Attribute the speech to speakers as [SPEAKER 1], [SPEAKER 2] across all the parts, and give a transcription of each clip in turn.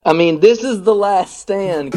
[SPEAKER 1] I mean, this is the last stand.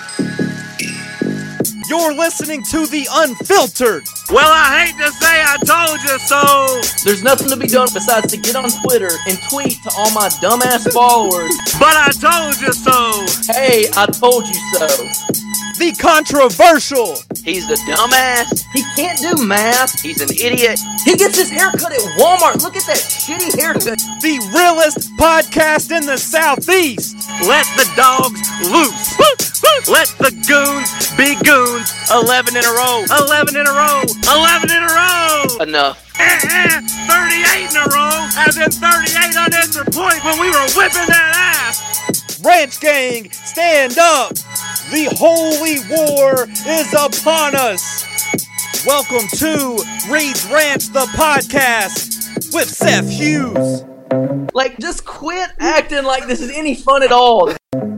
[SPEAKER 2] You're listening to The Unfiltered.
[SPEAKER 3] Well, I hate to say I told you so.
[SPEAKER 1] There's nothing to be done besides to get on Twitter and tweet to all my dumbass followers.
[SPEAKER 3] But I told you so.
[SPEAKER 1] Hey, I told you so.
[SPEAKER 2] The Controversial.
[SPEAKER 1] He's a dumbass. He can't do math. He's an idiot. He gets his haircut at Walmart. Look at that shitty haircut.
[SPEAKER 2] The realest podcast in the Southeast.
[SPEAKER 3] Let the dogs loose. Let the goons be goons. 11 in a row. 11 in a row. 11 in a row.
[SPEAKER 1] Enough.
[SPEAKER 3] 38 in a row. As in 38 unanswered points when we were whipping that ass.
[SPEAKER 2] Ranch Gang, stand up. The holy war is upon us. Welcome to Reed's Ranch, the podcast with Seth Hughes.
[SPEAKER 1] Like, just quit acting like this is any fun at all.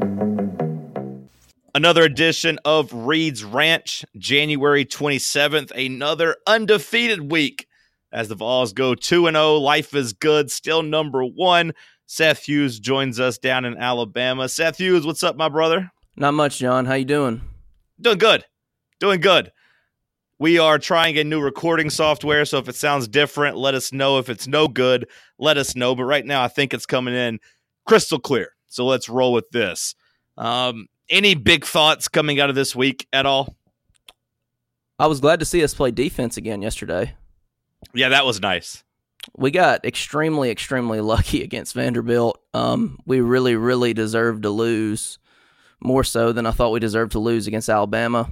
[SPEAKER 4] Another edition of Reed's Ranch, January 27th, another undefeated week. As the Vols go 2-0, life is good, still number one. Seth Hughes joins us down in Alabama. Seth Hughes, what's up, my brother?
[SPEAKER 1] Not much, John. How you doing?
[SPEAKER 4] Doing good. Doing good. We are trying a new recording software, so if it sounds different, let us know. If it's no good, let us know. But right now, I think it's coming in crystal clear. So let's roll with this. Any big thoughts coming out of this week at all?
[SPEAKER 5] I was glad to see us play defense again yesterday.
[SPEAKER 4] Yeah, that was nice.
[SPEAKER 5] We got extremely, extremely lucky against Vanderbilt. We really, really deserved to lose, more so than I thought we deserved to lose against Alabama.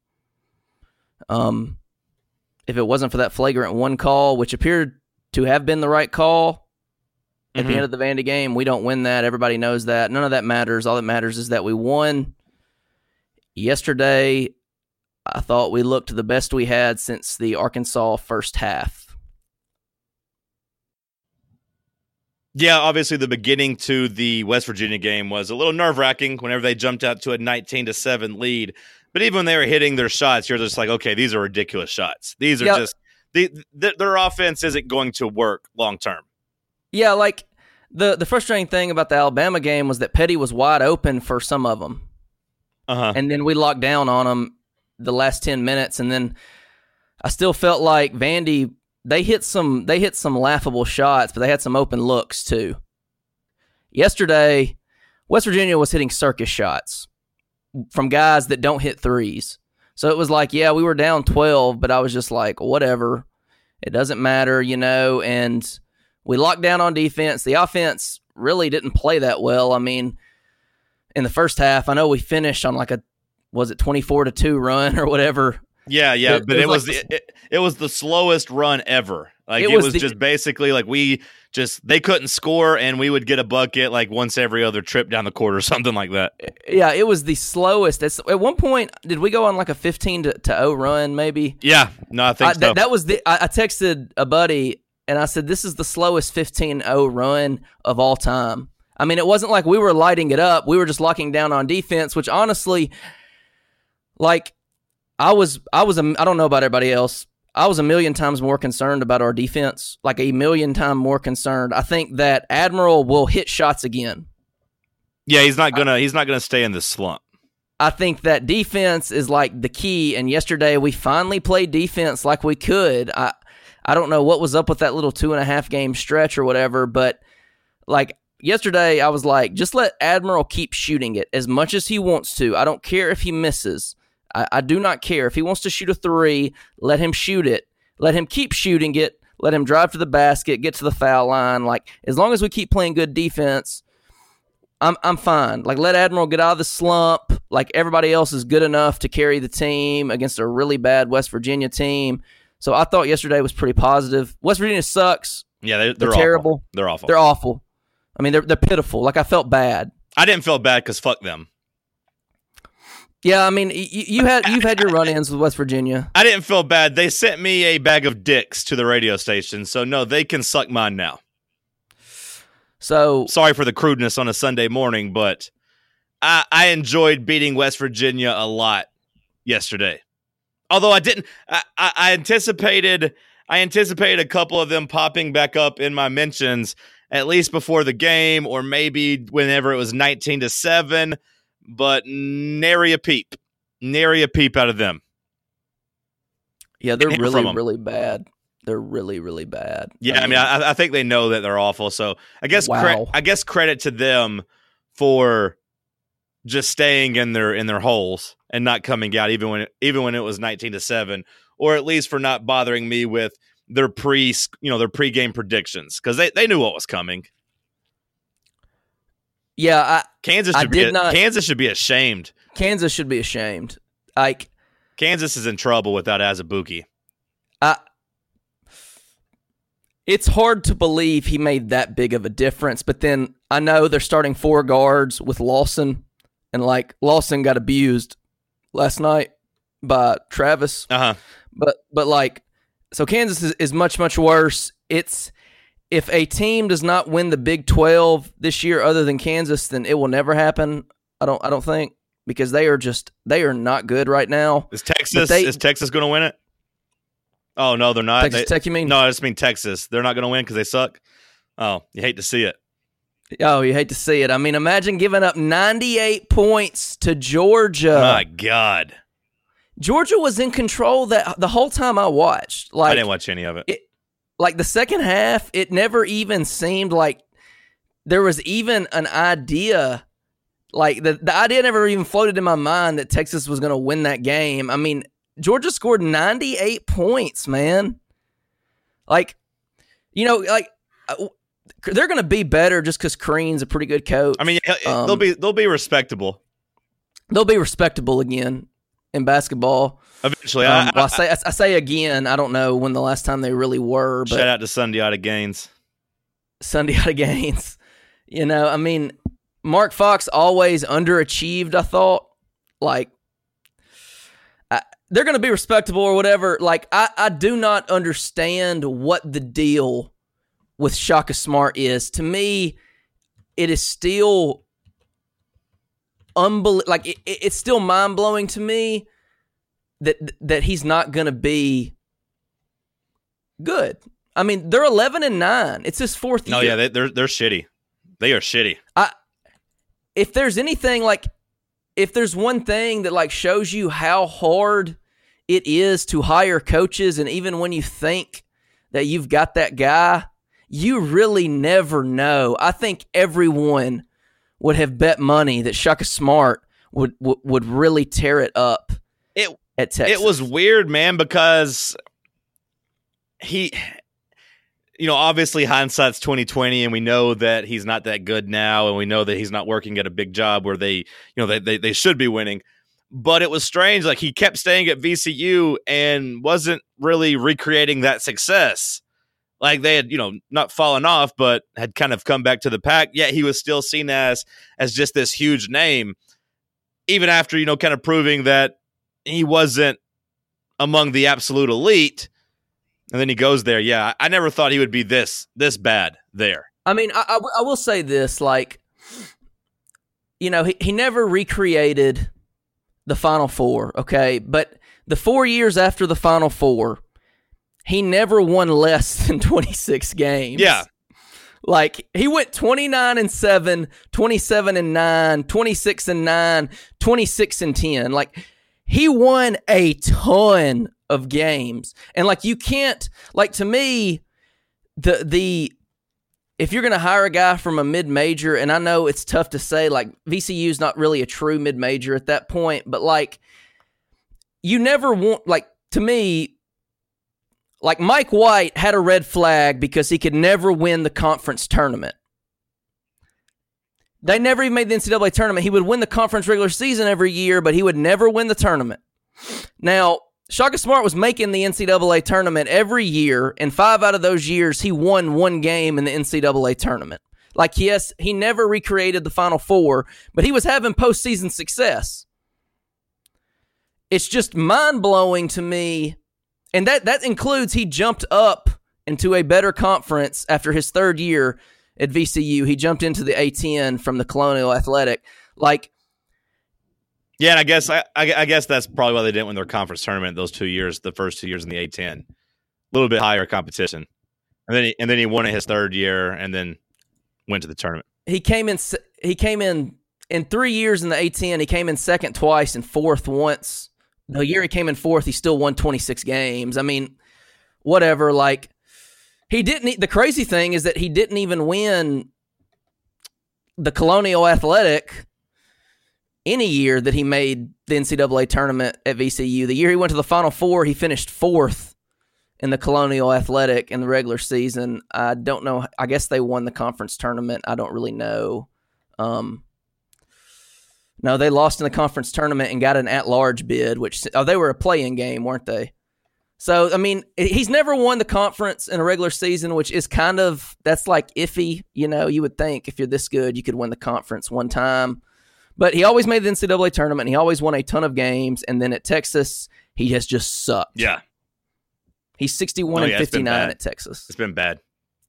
[SPEAKER 5] If it wasn't for that flagrant one call, which appeared to have been the right call at the end of the Vandy game, we don't win that. Everybody knows that. None of that matters. All that matters is that we won. Yesterday, I thought we looked the best we had since the Arkansas first half.
[SPEAKER 4] Yeah, obviously the beginning to the West Virginia game was a little nerve-wracking whenever they jumped out to a 19-7 lead. But even when they were hitting their shots, you're just like, okay, these are ridiculous shots. These are just their offense isn't going to work long term.
[SPEAKER 5] Yeah, like the frustrating thing about the Alabama game was that Petty was wide open for some of them. And then we locked down on them the last 10 minutes, and then I still felt like Vandy, they hit some laughable shots, but they had some open looks too. Yesterday, West Virginia was hitting circus shots from guys that don't hit threes. So it was like, yeah, we were down 12, but I was just like, whatever. It doesn't matter, and we locked down on defense. The offense really didn't play that well. I mean, in the first half, I know we finished on like was it 24-2 run or whatever?
[SPEAKER 4] Yeah, but it was the slowest run ever. Like it was just basically like they couldn't score, and we would get a bucket like once every other trip down the court or something like that.
[SPEAKER 5] Yeah, it was the slowest. At one point, did we go on like a 15-0 run? Maybe.
[SPEAKER 4] Yeah, no, I think so.
[SPEAKER 5] That was I texted a buddy and I said, "This is the slowest 15-0 run of all time." I mean, it wasn't like we were lighting it up. We were just locking down on defense, which honestly, like. I don't know about everybody else. I was a million times more concerned about our defense, like a million times more concerned. I think that Admiral will hit shots again.
[SPEAKER 4] Yeah, he's not gonna stay in this slump.
[SPEAKER 5] I think that defense is like the key. And yesterday we finally played defense like we could. I don't know what was up with that little 2.5 game stretch or whatever, but like yesterday I was like, just let Admiral keep shooting it as much as he wants to. I don't care if he misses. I do not care. If he wants to shoot a three, let him shoot it. Let him keep shooting it. Let him drive to the basket, get to the foul line. Like, as long as we keep playing good defense, I'm fine. Like, let Admiral get out of the slump. Like, everybody else is good enough to carry the team against a really bad West Virginia team. So I thought yesterday was pretty positive. West Virginia sucks.
[SPEAKER 4] Yeah, they're
[SPEAKER 5] terrible.
[SPEAKER 4] Awful. They're awful.
[SPEAKER 5] They're awful. I mean, they're pitiful. Like, I felt bad.
[SPEAKER 4] I didn't feel bad because fuck them.
[SPEAKER 5] Yeah, I mean, you've had your run-ins with West Virginia.
[SPEAKER 4] I didn't feel bad. They sent me a bag of dicks to the radio station, so no, they can suck mine now.
[SPEAKER 5] So
[SPEAKER 4] sorry for the crudeness on a Sunday morning, but I enjoyed beating West Virginia a lot yesterday. Although I didn't, I anticipated a couple of them popping back up in my mentions, at least before the game, or maybe whenever it was 19-7, but nary a peep out of them.
[SPEAKER 5] Yeah, they're really bad. They're really, really bad.
[SPEAKER 4] Yeah, I think they know that they're awful. So I guess credit to them for just staying in their holes and not coming out, even when it was 19-7, or at least for not bothering me with their pregame predictions, because they knew what was coming.
[SPEAKER 5] Yeah,
[SPEAKER 4] Kansas should be ashamed.
[SPEAKER 5] Kansas should be ashamed.
[SPEAKER 4] Kansas is in trouble without Azubuike.
[SPEAKER 5] It's hard to believe he made that big of a difference, but then I know they're starting 4 guards with Lawson, and Lawson got abused last night by Travis. But so Kansas is much, much worse. It's, if a team does not win the Big 12 this year other than Kansas, then it will never happen. I don't think, because they are not good right now.
[SPEAKER 4] Is Texas going to win it? Oh, no, they're not.
[SPEAKER 5] Texas Tech, you mean?
[SPEAKER 4] No, I just mean Texas. They're not going to win because they suck. Oh, you hate to see it.
[SPEAKER 5] Oh, you hate to see it. I mean, imagine giving up 98 points to Georgia.
[SPEAKER 4] My God.
[SPEAKER 5] Georgia was in control the whole time I watched.
[SPEAKER 4] I didn't watch any of it.
[SPEAKER 5] The second half, it never even seemed like there was even an idea. The idea never even floated in my mind that Texas was going to win that game. I mean, Georgia scored 98 points, man. They're going to be better just because Crean's a pretty good coach.
[SPEAKER 4] I mean, they'll be respectable.
[SPEAKER 5] They'll be respectable again in basketball
[SPEAKER 4] eventually.
[SPEAKER 5] I say again. I don't know when the last time they really were. But
[SPEAKER 4] shout out to Sundiata Gaines.
[SPEAKER 5] I mean, Mark Fox always underachieved. I thought they're going to be respectable or whatever. I do not understand what the deal with Shaka Smart is. To me, it is still it's still mind-blowing to me that he's not going to be good. I mean, they're 11-9. It's his 4th year.
[SPEAKER 4] Oh, yeah, they're shitty. They are shitty.
[SPEAKER 5] If there's anything if there's one thing that shows you how hard it is to hire coaches, and even when you think that you've got that guy, you really never know. I think everyone would have bet money that Shaka Smart would really tear it up at Texas.
[SPEAKER 4] It was weird, man, because he, obviously hindsight's 2020, and we know that he's not that good now, and we know that he's not working at a big job where they should be winning. But it was strange. He kept staying at VCU and wasn't really recreating that success. They had, not fallen off, but had kind of come back to the pack. Yet he was still seen as just this huge name, even after, kind of proving that he wasn't among the absolute elite. And then he goes there. Yeah, I never thought he would be this bad there.
[SPEAKER 5] I mean, I will say this, he never recreated the Final Four, okay? But the 4 years after the Final Four, he never won less than 26 games.
[SPEAKER 4] Yeah.
[SPEAKER 5] He went 29-7, 27-9, 26-9, 26-10. He won a ton of games. And you can't, to me, if you're going to hire a guy from a mid-major, and I know it's tough to say, VCU's not really a true mid-major at that point, but you never want, to me, Mike White had a red flag because he could never win the conference tournament. They never even made the NCAA tournament. He would win the conference regular season every year, but he would never win the tournament. Now, Shaka Smart was making the NCAA tournament every year, and 5 out of those years, he won 1 game in the NCAA tournament. Yes, he never recreated the Final Four, but he was having postseason success. It's just mind-blowing to me, and that includes he jumped up into a better conference after his 3rd year at VCU. He jumped into the A-10 from the Colonial Athletic.
[SPEAKER 4] Yeah, and I guess that's probably why they didn't win their conference tournament those 2 years, the first 2 years in the A-10. A little bit higher competition. And then he won it his 3rd year, and then went to the tournament.
[SPEAKER 5] He came in 3 years in the A10. He came in second twice and fourth once. The year he came in fourth, he still won 26 games. I mean, whatever. Like, he didn't. The crazy thing is that he didn't even win the Colonial Athletic any year that he made the NCAA tournament at VCU. The year he went to the Final Four, he finished fourth in the Colonial Athletic in the regular season. I don't know. I guess they won the conference tournament. I don't really know. No, they lost in the conference tournament and got an at-large bid, which they were a play-in game, weren't they? So, I mean, he's never won the conference in a regular season, which is kind of, that's like iffy. You know, you would think if you're this good, you could win the conference one time. But he always made the NCAA tournament, and he always won a ton of games. And then at Texas, he has just sucked.
[SPEAKER 4] Yeah.
[SPEAKER 5] He's 61-59 at Texas.
[SPEAKER 4] It's been bad.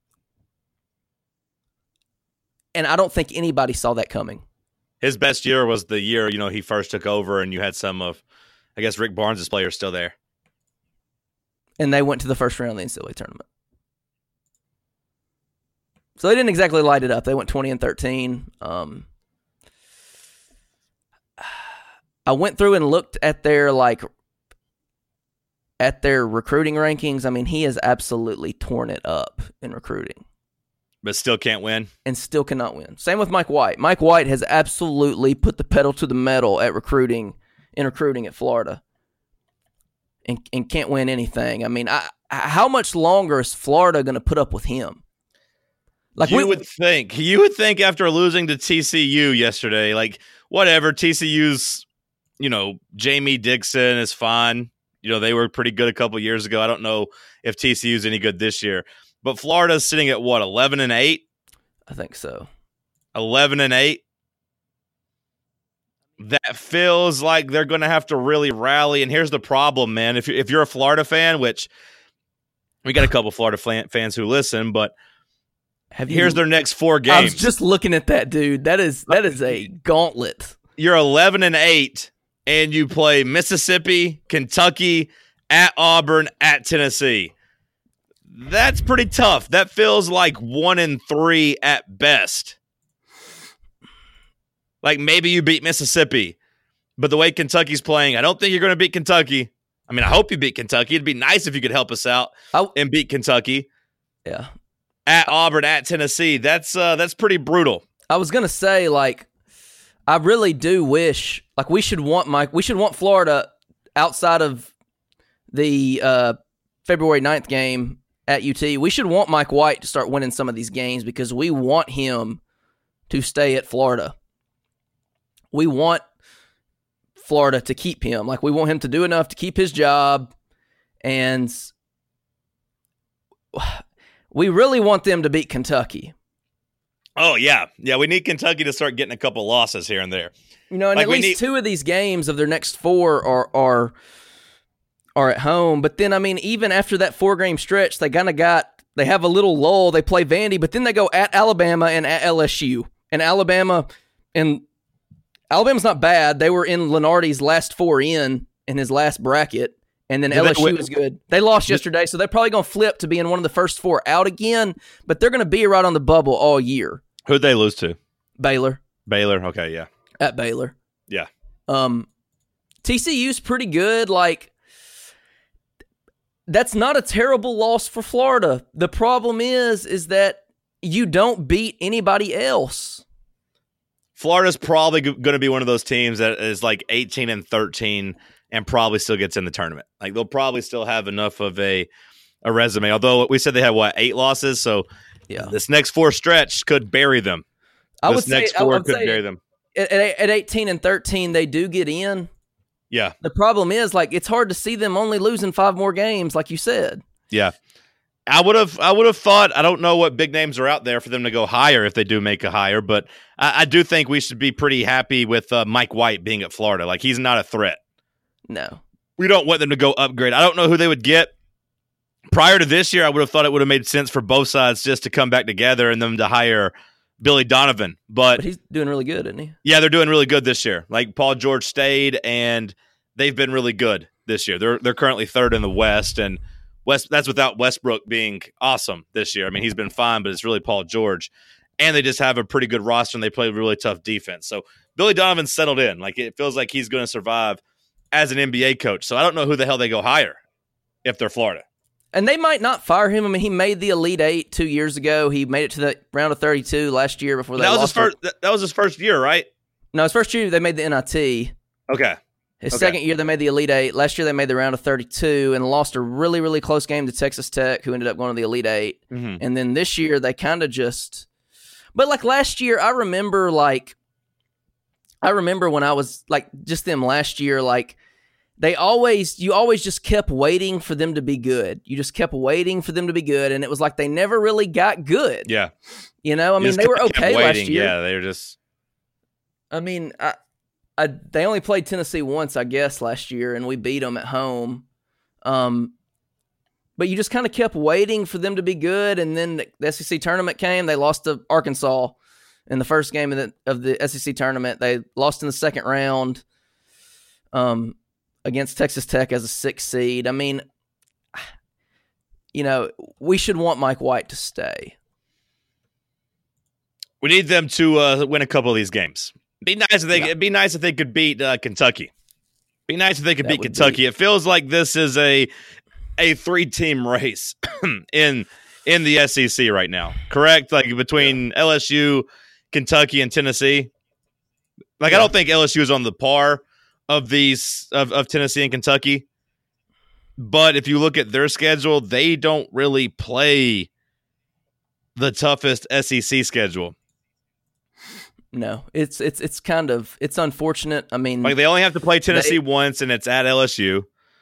[SPEAKER 5] And I don't think anybody saw that coming.
[SPEAKER 4] His best year was the year, he first took over, and you had some of, I guess, Rick Barnes' players still there.
[SPEAKER 5] And they went to the first round of the NCAA tournament. So they didn't exactly light it up. They went 20-13. I went through and looked at their recruiting rankings. I mean, he has absolutely torn it up in recruiting.
[SPEAKER 4] But still can't win.
[SPEAKER 5] And still cannot win. Same with Mike White. Mike White has absolutely put the pedal to the metal at recruiting at Florida. And can't win anything. I mean, how much longer is Florida going to put up with him? Like
[SPEAKER 4] you would think after losing to TCU yesterday, like whatever, TCU's, Jamie Dixon is fine. They were pretty good a couple years ago. I don't know if TCU's any good this year. But Florida's sitting at what, 11-8?
[SPEAKER 5] I think so.
[SPEAKER 4] 11-8. That feels like they're going to have to really rally. And here's the problem, man. If you're a Florida fan, which we got a couple Florida fans who listen, but here's their next 4 games.
[SPEAKER 5] I was just looking at that, dude. That is a gauntlet.
[SPEAKER 4] You're 11-8, and you play Mississippi, Kentucky, at Auburn, at Tennessee. That's pretty tough. That feels like 1-3 at best. Like maybe you beat Mississippi, but the way Kentucky's playing, I don't think you're going to beat Kentucky. I mean, I hope you beat Kentucky. It'd be nice if you could help us out and beat Kentucky.
[SPEAKER 5] Yeah.
[SPEAKER 4] At Auburn, at Tennessee, that's pretty brutal.
[SPEAKER 5] I was going to say, I really do wish, we should want Florida outside of the February 9th game at UT. We should want Mike White to start winning some of these games because we want him to stay at Florida. We want Florida to keep him. We want him to do enough to keep his job, and we really want them to beat Kentucky.
[SPEAKER 4] Oh, yeah. Yeah, we need Kentucky to start getting a couple losses here and there.
[SPEAKER 5] And at least 2 of these games of their next 4 are at home. But then, I mean, even after that 4-game stretch, they have a little lull. They play Vandy, but then they go at Alabama and at LSU. And Alabama's not bad. They were in Lenardi's last 4 in his last bracket. And then LSU is good. They lost yesterday, so they're probably going to flip to being one of the first 4 out again. But they're going to be right on the bubble all year.
[SPEAKER 4] Who'd they lose to?
[SPEAKER 5] Baylor.
[SPEAKER 4] Okay, yeah.
[SPEAKER 5] At Baylor.
[SPEAKER 4] Yeah.
[SPEAKER 5] TCU's pretty good. That's not a terrible loss for Florida. The problem is that you don't beat anybody else.
[SPEAKER 4] Florida's probably going to be one of those teams that is 18-13 and probably still gets in the tournament. They'll probably still have enough of a resume. Although we said they had 8 losses, so yeah, this next 4 stretch could bury them.
[SPEAKER 5] I would say bury them. At 18-13, they do get in.
[SPEAKER 4] Yeah.
[SPEAKER 5] The problem is, it's hard to see them only losing 5 more games, like you said.
[SPEAKER 4] Yeah. I would have thought, I don't know what big names are out there for them to go higher if they do make a hire, but I do think we should be pretty happy with Mike White being at Florida. He's not a threat.
[SPEAKER 5] No.
[SPEAKER 4] We don't want them to go upgrade. I don't know who they would get. Prior to this year, I would have thought it would have made sense for both sides just to come back together and them to hire Billy Donovan. But
[SPEAKER 5] he's doing really good, isn't he?
[SPEAKER 4] Yeah, they're doing really good this year. Paul George stayed, and they've been really good this year. They're currently 3rd in the West, and that's without Westbrook being awesome this year. I mean, he's been fine, but it's really Paul George. and they just have a pretty good roster and they play really tough defense. So Billy Donovan's settled in. Like, it feels like he's going to survive as an NBA coach. So I don't know who the hell they go hire if they're Florida.
[SPEAKER 5] And they might not fire him. I mean, he made the Elite Eight 2 years ago. He made it to the round of 32 last year before they lost.
[SPEAKER 4] That was his first year, right?
[SPEAKER 5] No, his first year they made the NIT.
[SPEAKER 4] Okay.
[SPEAKER 5] His second year they made the Elite Eight. Last year they made the round of 32 and lost a really, really close game to Texas Tech, who ended up going to the Elite Eight.
[SPEAKER 4] Mm-hmm.
[SPEAKER 5] And then this year they kind of just – but like last year, I remember when I was like just them last year, like you always just kept waiting for them to be good. You just kept waiting for them to be good, and it was like they never really got good.
[SPEAKER 4] Yeah.
[SPEAKER 5] You know, I mean, they were okay last year.
[SPEAKER 4] Yeah, they were just –
[SPEAKER 5] I mean, they only played Tennessee once, I guess, last year, and we beat them at home. But you just kind of kept waiting for them to be good, and then the SEC tournament came. They lost to Arkansas in the first game of the SEC tournament. They lost in the second round against Texas Tech as a 6th seed. I mean, you know, we should want Mike White to stay.
[SPEAKER 4] We need them to win a couple of these games. It'd be nice if they could beat Kentucky. Be nice if they could beat Kentucky. It feels like this is a 3-team race in the SEC right now. Correct? Like between LSU, Kentucky, and Tennessee. Like, I don't think LSU is on the par of these of Tennessee and Kentucky. But if you look at their schedule, they don't really play the toughest SEC schedule.
[SPEAKER 5] No, it's unfortunate. I mean,
[SPEAKER 4] like, they only have to play Tennessee once, and it's at LSU.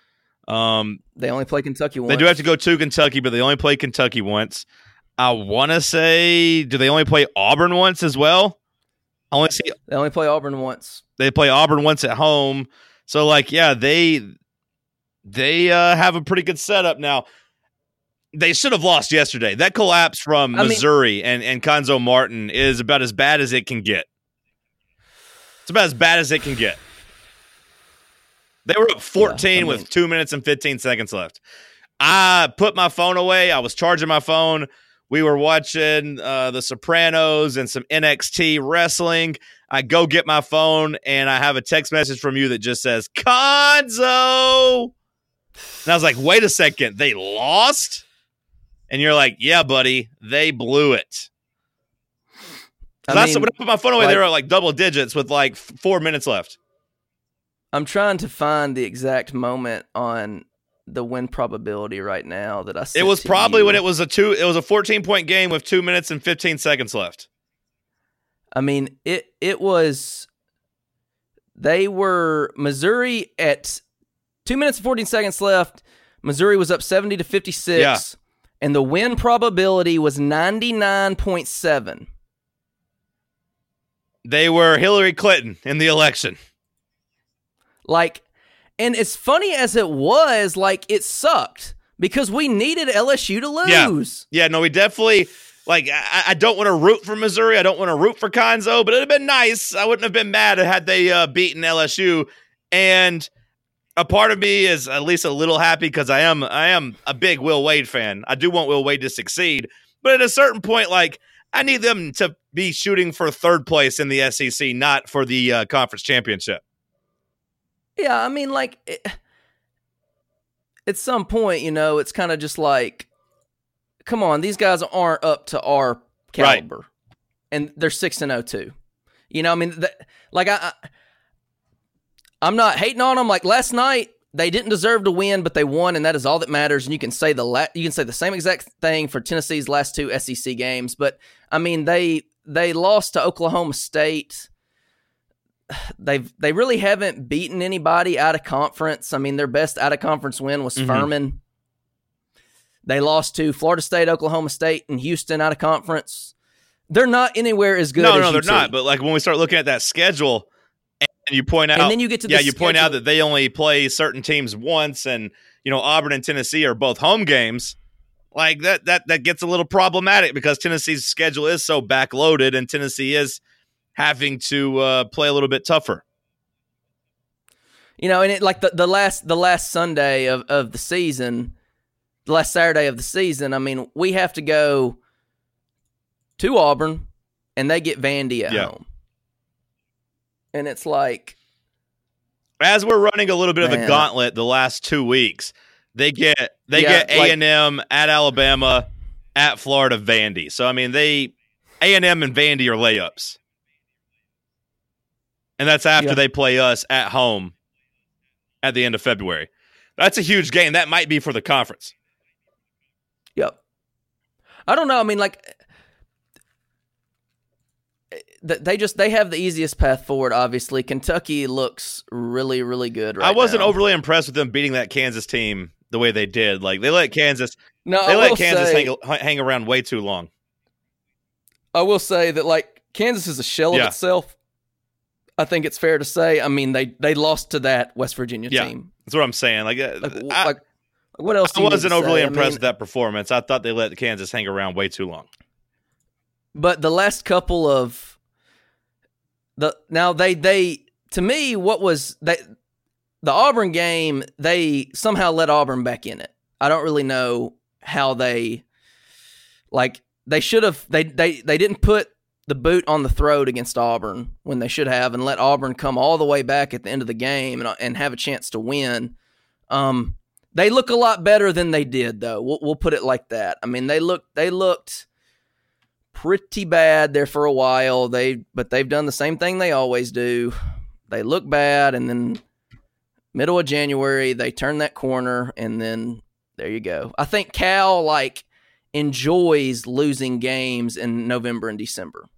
[SPEAKER 5] They only play Kentucky once.
[SPEAKER 4] They do have to go to Kentucky, but they only play Kentucky once. I want to say, do they only play Auburn once as well?
[SPEAKER 5] They only play Auburn once.
[SPEAKER 4] They play Auburn once at home. So, like, yeah, they have a pretty good setup now. They should have lost yesterday. That collapse from Missouri and Konzo Martin is about as bad as it can get. It's about as bad as it can get. They were up 14 with 2 minutes and 15 seconds left. I put my phone away. I was charging my phone. We were watching The Sopranos and some NXT wrestling. I go get my phone, and I have a text message from you that just says, Konzo! And I was like, wait a second. They lost? And you're like, yeah, buddy, they blew it. When I put my phone away, they were at like double digits with like 4 minutes left.
[SPEAKER 5] I'm trying to find the exact moment on the win probability right now that I sent.
[SPEAKER 4] It was probably when it was a 14-point game with 2 minutes and 15 seconds left.
[SPEAKER 5] I mean, it was. They were Missouri at 2 minutes and 14 seconds left. Missouri was up 70-56. Yeah. And the win probability was 99.7.
[SPEAKER 4] They were Hillary Clinton in the election.
[SPEAKER 5] Like, and as funny as it was, like, it sucked because we needed LSU to lose.
[SPEAKER 4] Yeah, no, we definitely, like, I don't want to root for Missouri. I don't want to root for Konzo, but it'd have been nice. I wouldn't have been mad had they beaten LSU. And a part of me is at least a little happy because I am a big Will Wade fan. I do want Will Wade to succeed. But at a certain point, like, I need them to be shooting for third place in the SEC, not for the conference championship.
[SPEAKER 5] Yeah, I mean, like, at some point, you know, it's kind of just like, come on, these guys aren't up to our caliber. Right. And they're 6-0 too. You know, I mean, I'm not hating on them. Like, last night, they didn't deserve to win, but they won, and that is all that matters. And you can say the same exact thing for Tennessee's last 2 SEC games. But I mean, they lost to Oklahoma State. They really haven't beaten anybody out of conference. I mean, their best out of conference win was Furman. They lost to Florida State, Oklahoma State, and Houston out of conference. They're not anywhere as good.
[SPEAKER 4] No, they're not. But like when we start looking at that schedule. And you point out,
[SPEAKER 5] and then you get to the
[SPEAKER 4] you point out that they only play certain teams once, and you know Auburn and Tennessee are both home games. Like that gets a little problematic because Tennessee's schedule is so backloaded, and Tennessee is having to play a little bit tougher.
[SPEAKER 5] You know, and like the last Sunday of the season, the last Saturday of the season. I mean, we have to go to Auburn, and they get Vandy at home. And it's like,
[SPEAKER 4] as we're running a little bit of a gauntlet the last 2 weeks, they get A&M at Alabama, at Florida, Vandy. So I mean, A&M and Vandy are layups, and that's after they play us at home at the end of February. That's a huge game. That might be for the conference.
[SPEAKER 5] Yep. I don't know. I mean, like, they have the easiest path forward, obviously. Kentucky looks really, really good right now.
[SPEAKER 4] I wasn't overly impressed with them beating that Kansas team the way they did. Like, they let Kansas hang around way too long.
[SPEAKER 5] I will say that, like, Kansas is a shell of itself. I think it's fair to say. I mean, they lost to that West Virginia team.
[SPEAKER 4] That's what I'm saying. Like
[SPEAKER 5] what else?
[SPEAKER 4] I wasn't overly impressed with that performance. I thought they let Kansas hang around way too long.
[SPEAKER 5] But the last couple of to me, what was the Auburn game? They somehow let Auburn back in it. I don't really know how they should have. They didn't put the boot on the throat against Auburn when they should have, and let Auburn come all the way back at the end of the game and have a chance to win. They look a lot better than they did, though. We'll put it like that. I mean, they looked pretty bad there for a while. But they've done the same thing they always do. They look bad, and then middle of January they turn that corner, and then there you go. I think Cal enjoys losing games in November and December.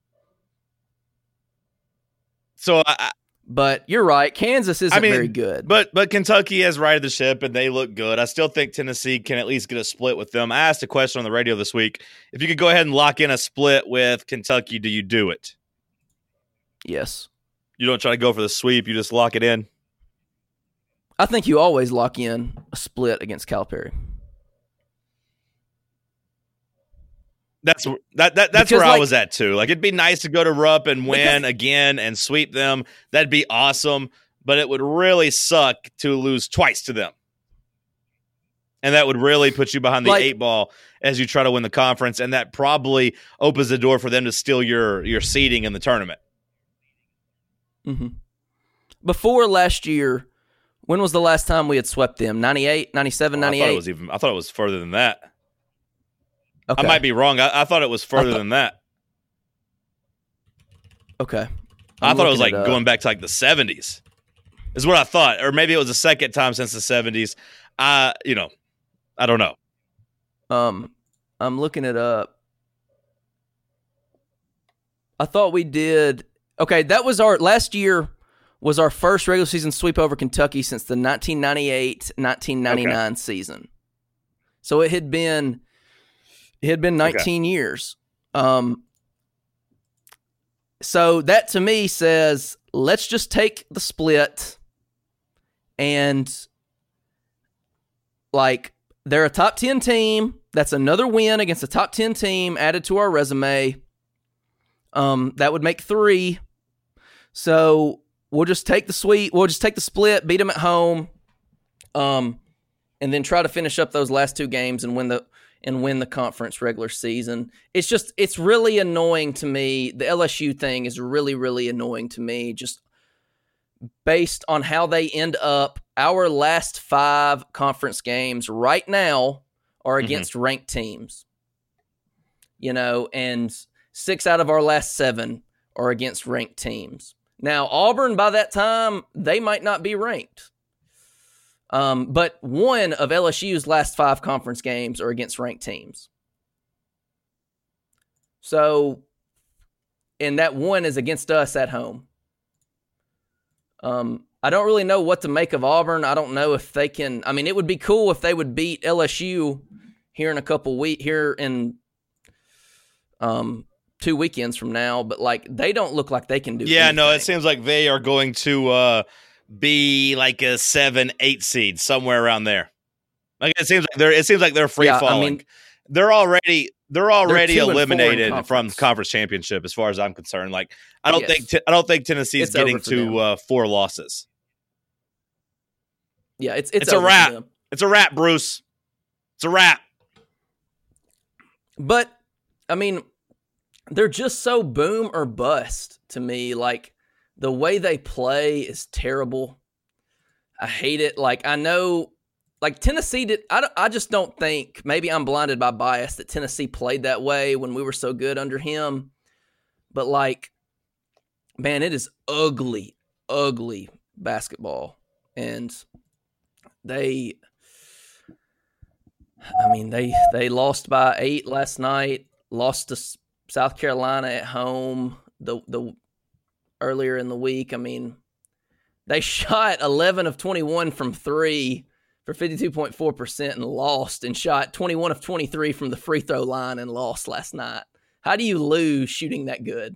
[SPEAKER 4] So,
[SPEAKER 5] but you're right. Kansas isn't very good.
[SPEAKER 4] But Kentucky has righted the ship, and they look good. I still think Tennessee can at least get a split with them. I asked a question on the radio this week. If you could go ahead and lock in a split with Kentucky, do you do it?
[SPEAKER 5] Yes.
[SPEAKER 4] You don't try to go for the sweep. You just lock it in?
[SPEAKER 5] I think you always lock in a split against Calipari.
[SPEAKER 4] That's where I was at too. Like, it'd be nice to go to Rupp and win again and sweep them. That'd be awesome. But it would really suck to lose twice to them, and that would really put you behind the 8 ball as you try to win the conference. And that probably opens the door for them to steal your seeding in the tournament.
[SPEAKER 5] Mm-hmm. Before last year, when was the last time we had swept them? 98, 97, 98?
[SPEAKER 4] I thought it was further than that.
[SPEAKER 5] Okay.
[SPEAKER 4] I might be wrong. I thought it was further than that.
[SPEAKER 5] Okay.
[SPEAKER 4] I thought it was going back to the 70s. Is what I thought. Or maybe it was the second time since the 70s. I don't know.
[SPEAKER 5] I'm looking it up. I thought we did. Okay, that was last year was our first regular season sweep over Kentucky since the 1998-1999 season. So it had been 19 years. So that to me says, let's just take the split, and they're a top 10 team. That's another win against a top 10 team added to our resume. That would make 3. So we'll just take the sweep. We'll just take the split, beat them at home, and then try to finish up those last 2 games and win the conference regular season. It's really annoying to me. The LSU thing is really, really annoying to me, just based on how they end up. Our last 5 conference games right now are against ranked teams, and 6 out of our last 7 are against ranked teams. Now, Auburn, by that time, they might not be ranked. But one of LSU's last 5 conference games are against ranked teams. So, and that one is against us at home. I don't really know what to make of Auburn. I don't know if they can. I mean, it would be cool if they would beat LSU here in a couple weeks, here in 2 weekends from now. But they don't look like they can do.
[SPEAKER 4] Yeah,
[SPEAKER 5] anything.
[SPEAKER 4] No, it seems like they are going to be like a 7-8 seed somewhere around there. It seems like they're free falling. I mean, they're already eliminated from conference championship as far as I'm concerned. I don't think Tennessee is getting to 4 losses.
[SPEAKER 5] Yeah, it's
[SPEAKER 4] a wrap. It's a wrap, Bruce. It's a wrap.
[SPEAKER 5] But I mean, they're just so boom or bust to me. Like, the way they play is terrible. I hate it. Like, I know, like, Tennessee did. I just don't think, maybe I'm blinded by bias, that Tennessee played that way when we were so good under him. But, like, man, it is ugly, ugly basketball. And they lost by 8 last night, lost to South Carolina at home the earlier in the week. I mean, they shot 11 of 21 from 3 for 52.4% and lost, and shot 21 of 23 from the free throw line and lost last night. How do you lose shooting that good?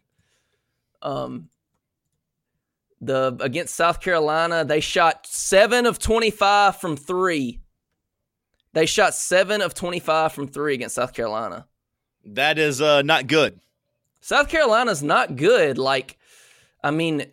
[SPEAKER 5] Against South Carolina, they shot 7 of 25 from 3. They shot 7 of 25 from 3 against South Carolina.
[SPEAKER 4] That is not good.
[SPEAKER 5] South Carolina's not good. Like, I mean,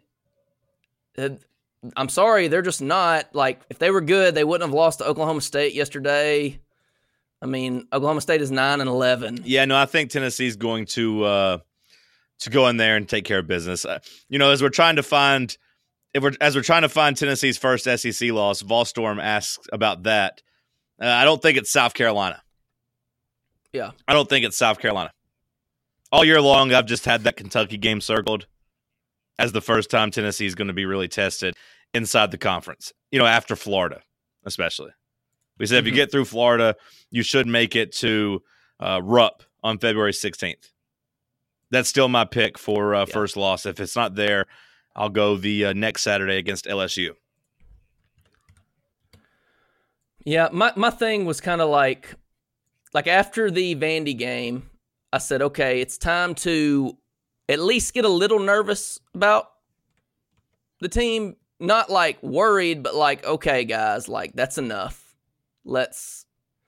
[SPEAKER 5] I'm sorry, they're just not. Like, if they were good, they wouldn't have lost to Oklahoma State yesterday. I mean, Oklahoma State is 9-11.
[SPEAKER 4] Yeah, no, I think Tennessee's going to go in there and take care of business. As we're trying to find Tennessee's first SEC loss, Volstorm asks about that. I don't think it's South Carolina.
[SPEAKER 5] Yeah,
[SPEAKER 4] I don't think it's South Carolina. All year long, I've just had that Kentucky game circled as the first time Tennessee is going to be really tested inside the conference. After Florida, especially. We said if you get through Florida, you should make it to Rupp on February 16th. That's still my pick for first loss. If it's not there, I'll go the next Saturday against LSU.
[SPEAKER 5] Yeah, my thing was kind of like after the Vandy game, I said, okay, it's time to at least get a little nervous about the team. Not like worried, but like, okay, guys, like that's enough. Let's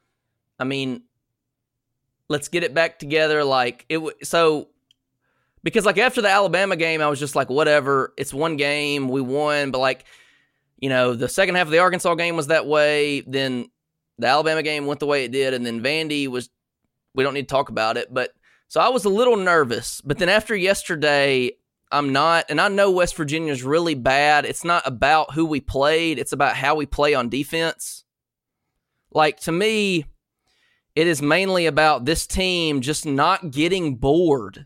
[SPEAKER 5] get it back together. Like because like after the Alabama game, I was just like, whatever, it's one game, we won. But like, the second half of the Arkansas game was that way. Then the Alabama game went the way it did. And then Vandy we don't need to talk about it. But so I was a little nervous. But then after yesterday, I'm not. And I know West Virginia's really bad. It's not about who we played. It's about how we play on defense. Like, to me, it is mainly about this team just not getting bored.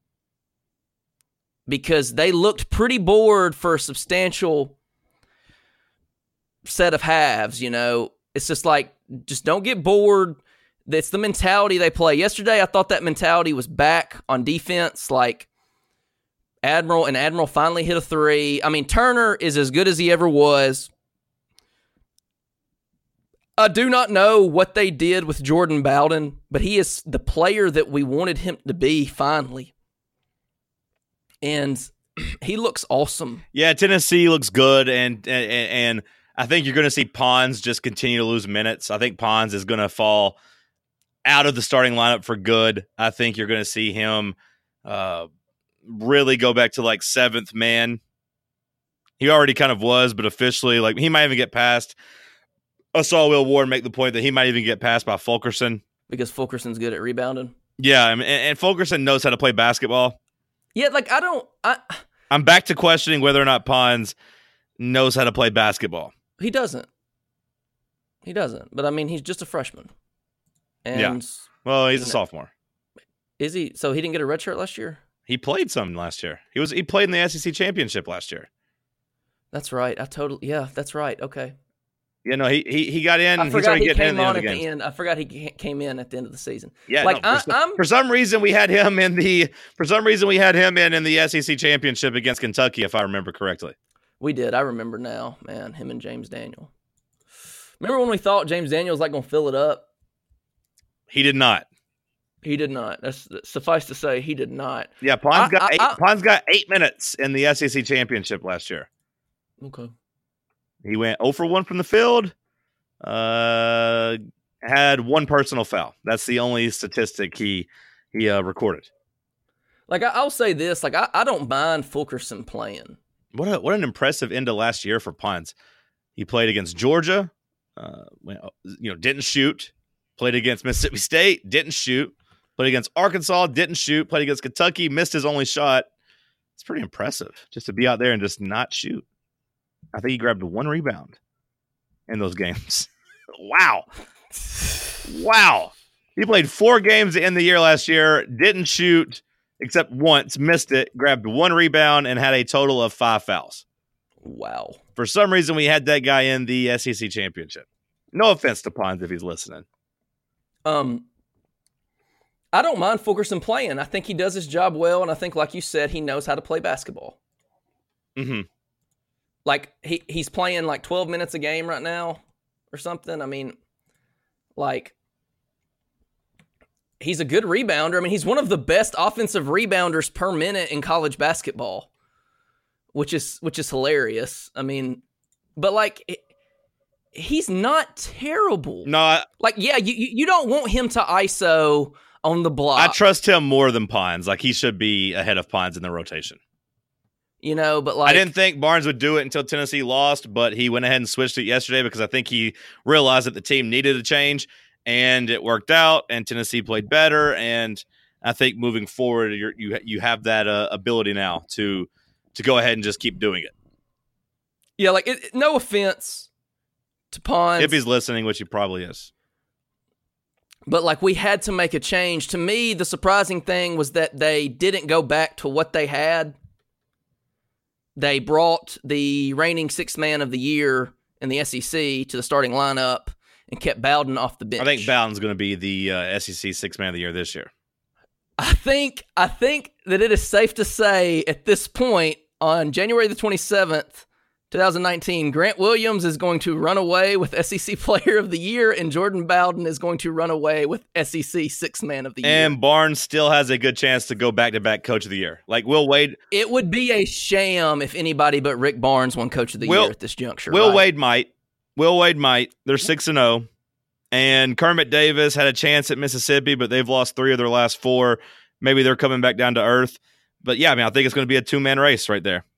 [SPEAKER 5] Because they looked pretty bored for a substantial set of halves, It's just like, just don't get bored. It's the mentality they play. Yesterday, I thought that mentality was back on defense. Like, Admiral finally hit a 3. I mean, Turner is as good as he ever was. I do not know what they did with Jordan Bowden, but he is the player that we wanted him to be finally. And he looks awesome.
[SPEAKER 4] Yeah, Tennessee looks good, and I think you're going to see Pons just continue to lose minutes. I think Pons is going to fall out of the starting lineup for good. I think you're going to see him really go back to like 7th man. He already kind of was, but officially, like, he might even get past. I saw Will Ward make the point that he might even get passed by Fulkerson.
[SPEAKER 5] Because Fulkerson's good at rebounding?
[SPEAKER 4] Yeah, and Fulkerson knows how to play basketball.
[SPEAKER 5] Yeah, like,
[SPEAKER 4] I'm back to questioning whether or not Pons knows how to play basketball.
[SPEAKER 5] He doesn't. But, I mean, he's just a freshman. And
[SPEAKER 4] yeah. Well, he's a sophomore.
[SPEAKER 5] Is he? So he didn't get a red shirt last year?
[SPEAKER 4] He played some last year. He played in the SEC championship last year.
[SPEAKER 5] That's right. That's right. Okay.
[SPEAKER 4] He got in.
[SPEAKER 5] I forgot he came on
[SPEAKER 4] at
[SPEAKER 5] the end. I forgot he came in at the end of the season.
[SPEAKER 4] Yeah,
[SPEAKER 5] like,
[SPEAKER 4] for some reason we had him in the SEC championship against Kentucky, if I remember correctly.
[SPEAKER 5] We did. I remember now, man. Him and James Daniel. Remember when we thought James Daniel was like going to fill it up?
[SPEAKER 4] He did not.
[SPEAKER 5] He did not. That's suffice to say, he did not.
[SPEAKER 4] Yeah, Pons got 8 minutes in the SEC championship last year.
[SPEAKER 5] Okay.
[SPEAKER 4] He went 0 for 1 from the field. Had one personal foul. That's the only statistic he recorded.
[SPEAKER 5] Like, I'll say this. Like, I don't mind Fulkerson playing.
[SPEAKER 4] What an impressive end of last year for Pons. He played against Georgia. Didn't shoot. Played against Mississippi State. Didn't shoot. Played against Arkansas, didn't shoot. Played against Kentucky, missed his only shot. It's pretty impressive just to be out there and just not shoot. I think he grabbed 1 rebound in those games. Wow. He played 4 games in the year last year, didn't shoot except once, missed it, grabbed 1 rebound, and had a total of 5 fouls.
[SPEAKER 5] Wow.
[SPEAKER 4] For some reason, we had that guy in the SEC championship. No offense to Pons if he's listening.
[SPEAKER 5] I don't mind Fulkerson playing. I think he does his job well, and I think, like you said, he knows how to play basketball.
[SPEAKER 4] Mm-hmm.
[SPEAKER 5] Like, he's playing like 12 minutes a game right now or something. I mean, like, he's a good rebounder. I mean, he's one of the best offensive rebounders per minute in college basketball, which is hilarious. I mean, but like, he's not terrible.
[SPEAKER 4] No,
[SPEAKER 5] you don't want him to ISO on the block.
[SPEAKER 4] I trust him more than Pons. Like, he should be ahead of Pons in the rotation.
[SPEAKER 5] You know, but like,
[SPEAKER 4] I didn't think Barnes would do it until Tennessee lost, but he went ahead and switched it yesterday because I think he realized that the team needed a change, and it worked out, and Tennessee played better. And I think moving forward, you have that ability now to go ahead and just keep doing it.
[SPEAKER 5] Yeah, like, no offense to Pons.
[SPEAKER 4] If he's listening, which he probably is.
[SPEAKER 5] But, like, we had to make a change. To me, the surprising thing was that they didn't go back to what they had. They brought the reigning 6th man of the year in the SEC to the starting lineup and kept Bowden off the bench.
[SPEAKER 4] I think Bowden's going to be the SEC 6th man of the year this year.
[SPEAKER 5] I think that it is safe to say at this point, on January the 27th, 2019, Grant Williams is going to run away with SEC Player of the Year, and Jordan Bowden is going to run away with SEC 6th Man of the Year.
[SPEAKER 4] And Barnes still has a good chance to go back-to-back Coach of the Year. Like Will Wade.
[SPEAKER 5] It would be a sham if anybody but Rick Barnes won Coach of the Year at this juncture.
[SPEAKER 4] Will Wade might. They're 6-0. And Kermit Davis had a chance at Mississippi, but they've lost 3 of their last 4. Maybe they're coming back down to earth. But, yeah, I mean, I think it's going to be a 2-man race right there.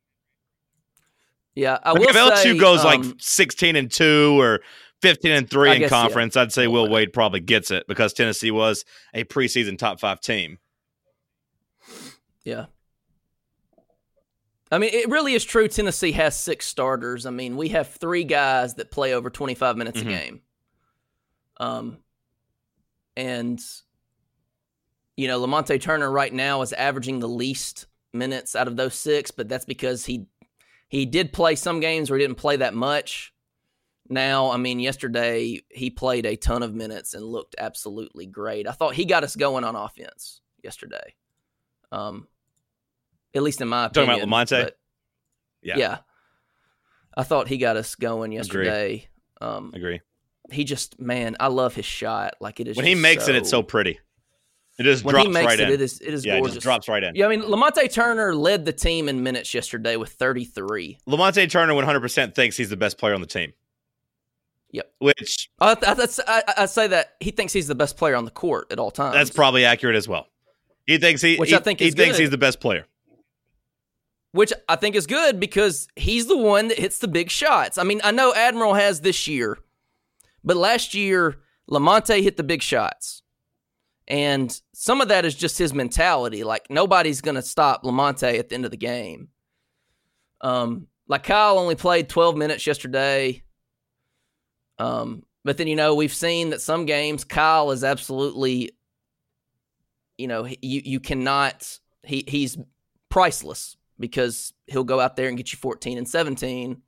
[SPEAKER 5] Yeah,
[SPEAKER 4] if LSU goes like 16-2 or 15-3 in conference, I'd say Will Wade probably gets it because Tennessee was a preseason top 5 team.
[SPEAKER 5] Yeah. I mean, it really is true. Tennessee has 6 starters. I mean, we have 3 guys that play over 25 minutes a game. And, you know, Lamonte Turner right now is averaging the least minutes out of those 6, but that's because he did play some games where he didn't play that much. Now, I mean, yesterday he played a ton of minutes and looked absolutely great. I thought he got us going on offense yesterday. At least in my opinion.
[SPEAKER 4] Talking about Lamonte?
[SPEAKER 5] Yeah. I thought he got us going yesterday.
[SPEAKER 4] Agree.
[SPEAKER 5] He just, man, I love his shot. Like, it is
[SPEAKER 4] when he makes it, it's so pretty. It just drops right in.
[SPEAKER 5] It is gorgeous.
[SPEAKER 4] It just drops right in.
[SPEAKER 5] Yeah, I mean, Lamonte Turner led the team in minutes yesterday with 33.
[SPEAKER 4] Lamonte Turner 100% thinks he's the best player on the team.
[SPEAKER 5] Yep.
[SPEAKER 4] Which
[SPEAKER 5] I say that he thinks he's the best player on the court at all times.
[SPEAKER 4] That's probably accurate as well. He thinks he thinks he's the best player.
[SPEAKER 5] Which I think is good because he's the one that hits the big shots. I mean, I know Admiral has this year, but last year Lamonte hit the big shots. And some of that is just his mentality. Like, nobody's going to stop Lamonte at the end of the game. Like, Kyle only played 12 minutes yesterday. But then, you know, we've seen that some games Kyle is absolutely, you know, you cannot, he's priceless because he'll go out there and get you 14 and 17.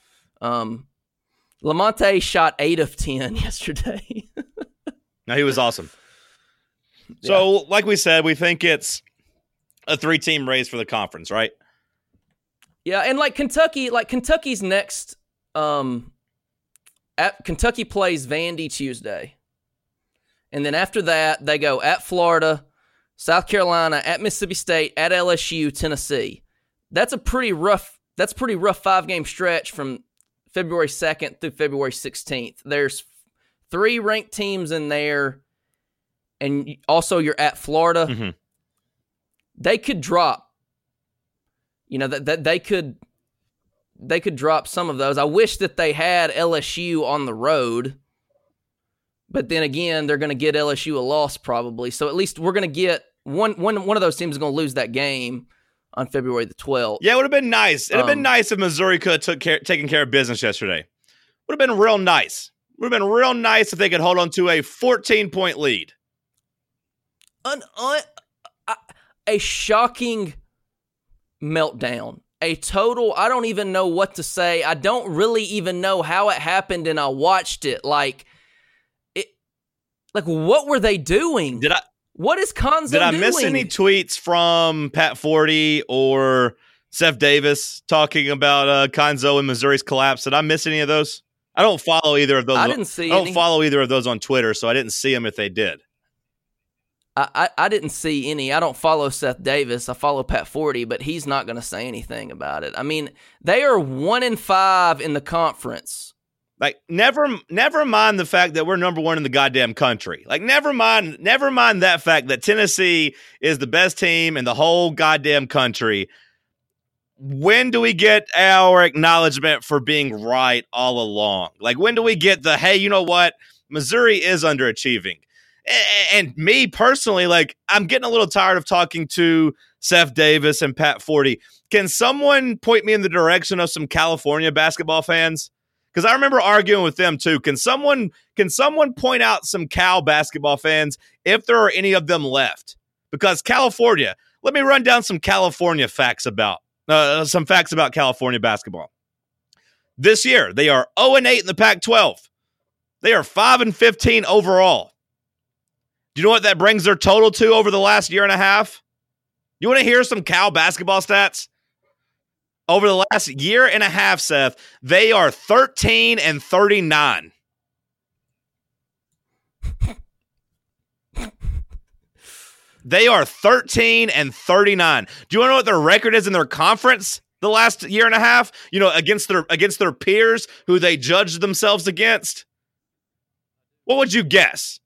[SPEAKER 5] Lamonte shot 8 of 10 yesterday.
[SPEAKER 4] No, he was awesome. So, like we said, we think it's a 3-team race for the conference, right?
[SPEAKER 5] Yeah, and Kentucky's next. Kentucky plays Vandy Tuesday, and then after that they go at Florida, South Carolina, at Mississippi State, at LSU, Tennessee. That's a pretty rough 5-game stretch from February 2nd through February 16th. There's 3 ranked teams in there. And also you're at Florida. Mm-hmm. They could drop. You know, that they could drop some of those. I wish that they had LSU on the road But then again, they're going to get LSU a loss probably. So at least we're going to get one of those teams is going to lose that game on February the 12th.
[SPEAKER 4] Yeah, it would have been nice. It would have been nice if Missouri could have taken care of business yesterday. Would have been real nice. Would have been real nice if they could hold on to a 14-point lead.
[SPEAKER 5] A shocking meltdown. A total, I don't even know what to say. I don't really even know how it happened, and I watched it. Like, what were they doing? What is Cuonzo doing?
[SPEAKER 4] Did I miss any tweets from Pat Forty or Seth Davis talking about Cuonzo and Missouri's collapse? Did I miss any of those? I don't follow either of those.
[SPEAKER 5] I didn't see.
[SPEAKER 4] I don't follow either of those on Twitter, so I didn't see them if they did.
[SPEAKER 5] I didn't see any. I don't follow Seth Davis. I follow Pat Forty, but he's not going to say anything about it. I mean, they are 1-5 in the conference.
[SPEAKER 4] Like, never mind the fact that we're number one in the goddamn country. Like, never mind that fact that Tennessee is the best team in the whole goddamn country. When do we get our acknowledgement for being right all along? Like, when do we get the, hey, you know what? Missouri is underachieving. And me personally, like, I'm getting a little tired of talking to Seth Davis and Pat Forty. Can someone point me in the direction of some California basketball fans? Because I remember arguing with them too. Can someone point out some Cal basketball fans if there are any of them left? Because California, let me run down some California facts about California basketball. This year, they are 0-8 in the Pac-12. They are 5-15 overall. Do you know what that brings their total to over the last year and a half? You want to hear some Cal basketball stats? Over the last year and a half, Seth, they are 13-39. They are 13-39. Do you want to know what their record is in their conference the last year and a half? You know, against their peers who they judged themselves against? What would you guess?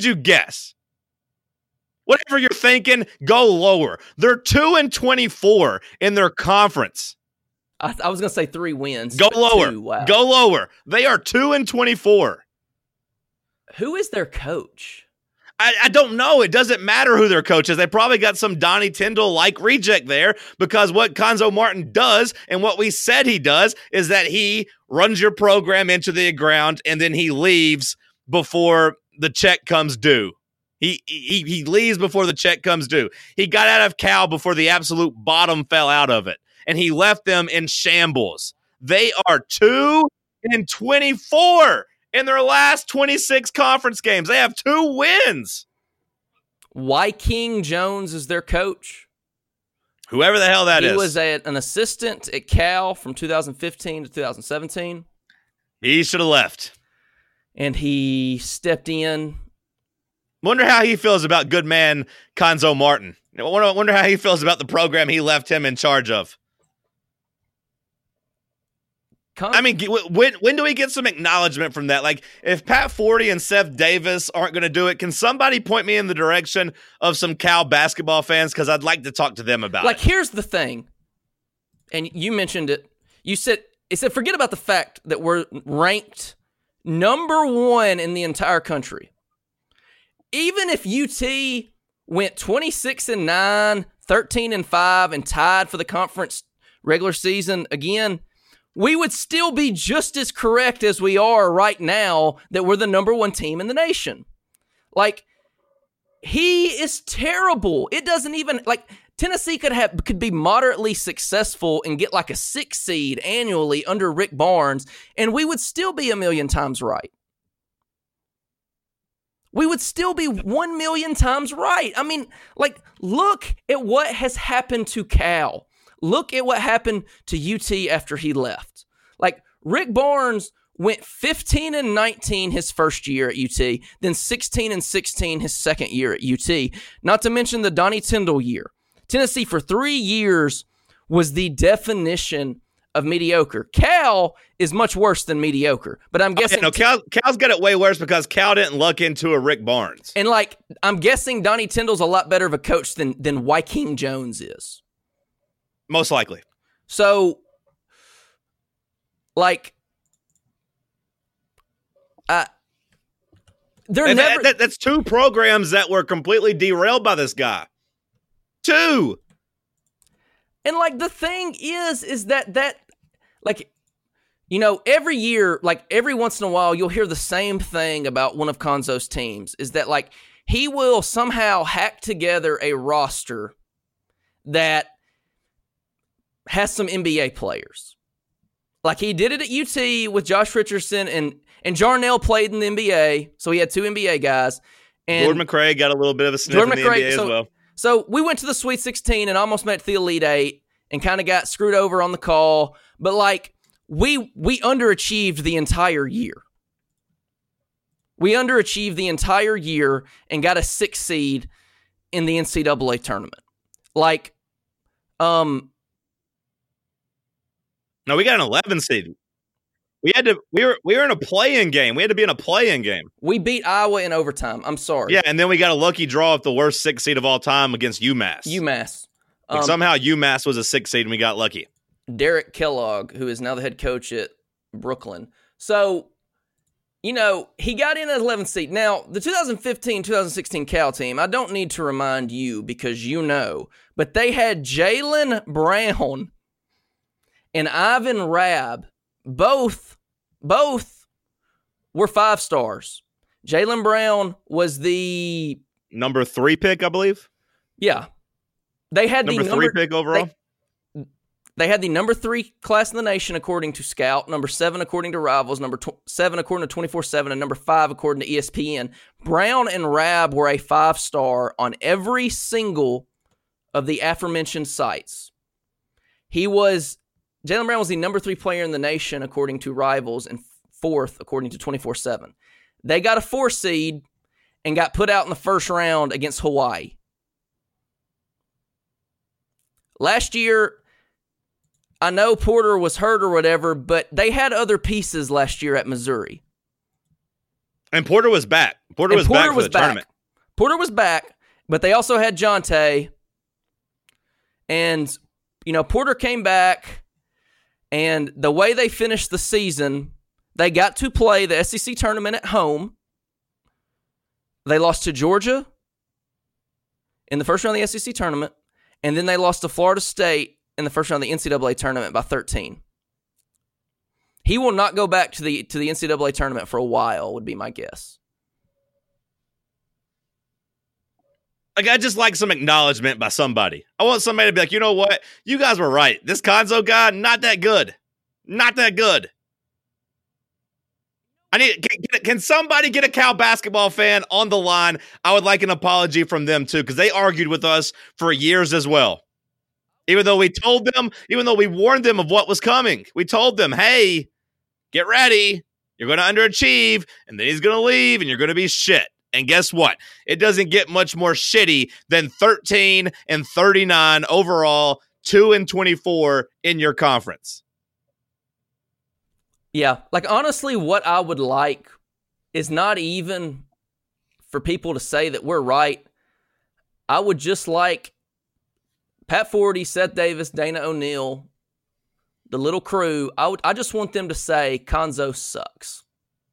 [SPEAKER 4] Whatever you're thinking, go lower. They're 2-24 in their conference.
[SPEAKER 5] I was going to say 3 wins.
[SPEAKER 4] Go lower.
[SPEAKER 5] 2, wow.
[SPEAKER 4] Go lower. They are 2-24.
[SPEAKER 5] Who is their coach?
[SPEAKER 4] I don't know. It doesn't matter who their coach is. They probably got some Donnie Tyndall-like reject there, because what Cuonzo Martin does and what we said he does is that he runs your program into the ground and then he leaves before the check comes due. He leaves before the check comes due. He got out of Cal before the absolute bottom fell out of it, and he left them in shambles. They are 2-24 in their last 26 conference games. They have 2 wins.
[SPEAKER 5] Wyking Jones is their coach.
[SPEAKER 4] Whoever the hell that is.
[SPEAKER 5] He was an assistant at Cal from 2015 to 2017.
[SPEAKER 4] He should have left.
[SPEAKER 5] And he stepped in.
[SPEAKER 4] Wonder how he feels about good man Cuonzo Martin. Wonder how he feels about the program he left him in charge of. I mean, when do we get some acknowledgement from that? Like, if Pat Forty and Seth Davis aren't going to do it, can somebody point me in the direction of some Cal basketball fans? Because I'd like to talk to them about it.
[SPEAKER 5] Like, here's the thing, and you mentioned it. You said, forget about the fact that we're ranked number 1 in the entire country. Even if UT went 26-9, 13-5, and tied for the conference regular season again, we would still be just as correct as we are right now that we're the number 1 team in the nation. Like, he is terrible. It doesn't even, like, Tennessee could be moderately successful and get like a 6 seed annually under Rick Barnes, and we would still be a million times right. We would still be 1 million times right. I mean, like, look at what has happened to Cal. Look at what happened to UT after he left. Like, Rick Barnes went 15-19 his first year at UT, then 16-16 his second year at UT. Not to mention the Donnie Tyndall year. Tennessee for 3 years was the definition of mediocre. Cal is much worse than mediocre, but I'm guessing
[SPEAKER 4] Cal's got it way worse because Cal didn't luck into a Rick Barnes.
[SPEAKER 5] And like, I'm guessing Donnie Tyndall's a lot better of a coach than Wyking Jones is.
[SPEAKER 4] Most likely.
[SPEAKER 5] So, like,
[SPEAKER 4] That's two programs that were completely derailed by this guy. Two.
[SPEAKER 5] And like the thing is that like, you know, every year, like every once in a while, you'll hear the same thing about one of Cuonzo's teams is that like he will somehow hack together a roster that has some NBA players. Like he did it at UT with Josh Richardson and Jarnell played in the NBA, so he had two NBA guys. And
[SPEAKER 4] Jordan McRae got a little bit of a sniff in the NBA as well.
[SPEAKER 5] So we went to the Sweet 16 and almost met the Elite Eight and kind of got screwed over on the call. But like we underachieved the entire year. We underachieved the entire year and got a 6 seed in the NCAA tournament. Like,
[SPEAKER 4] no, we got an 11 seed. We were in a play-in game. We had to be in a play-in game.
[SPEAKER 5] We beat Iowa in overtime. I'm sorry.
[SPEAKER 4] Yeah, and then we got a lucky draw at the worst 6 seed of all time against UMass.
[SPEAKER 5] Like
[SPEAKER 4] somehow UMass was a 6 seed and we got lucky.
[SPEAKER 5] Derek Kellogg, who is now the head coach at Brooklyn. So, you know, he got in at 11th seed. Now, the 2015-2016 Cal team, I don't need to remind you because you know, but they had Jaylen Brown and Ivan Rabb. Both were 5 stars. Jaylen Brown was the
[SPEAKER 4] number 3 pick, I believe.
[SPEAKER 5] Yeah. They had
[SPEAKER 4] number 3 pick overall.
[SPEAKER 5] They had the number 3 class in the nation according to Scout, number 7 according to Rivals, number 7 according to 24/7, and number 5 according to ESPN. Brown and Rabb were a 5-star on every single of the aforementioned sites. Jaylen Brown was the number 3 player in the nation according to Rivals and 4th according to 24/7. They got a 4 seed and got put out in the first round against Hawaii. Last year, I know Porter was hurt or whatever, but they had other pieces last year at Missouri.
[SPEAKER 4] And Porter was back. Porter was back for the tournament.
[SPEAKER 5] Porter was back, but they also had Jonte. And, you know, Porter came back, and the way they finished the season, they got to play the SEC tournament at home. They lost to Georgia in the first round of the SEC tournament, and then they lost to Florida State in the first round of the NCAA tournament by 13. He will not go back to the NCAA tournament for a while, would be my guess.
[SPEAKER 4] Like, I just like some acknowledgement by somebody. I want somebody to be like, you know what? You guys were right. This Cuonzo guy, not that good. Not that good. Can somebody get a Cal basketball fan on the line? I would like an apology from them too, because they argued with us for years as well. Even though we warned them of what was coming. We told them, hey, get ready. You're going to underachieve, and then he's going to leave, and you're going to be shit. And guess what? It doesn't get much more shitty than 13-39 overall, 2-24 in your conference.
[SPEAKER 5] Yeah, like honestly, what I would like is not even for people to say that we're right. I would just like Pat Forty, Seth Davis, Dana O'Neill, the little crew. I just want them to say Cuonzo sucks.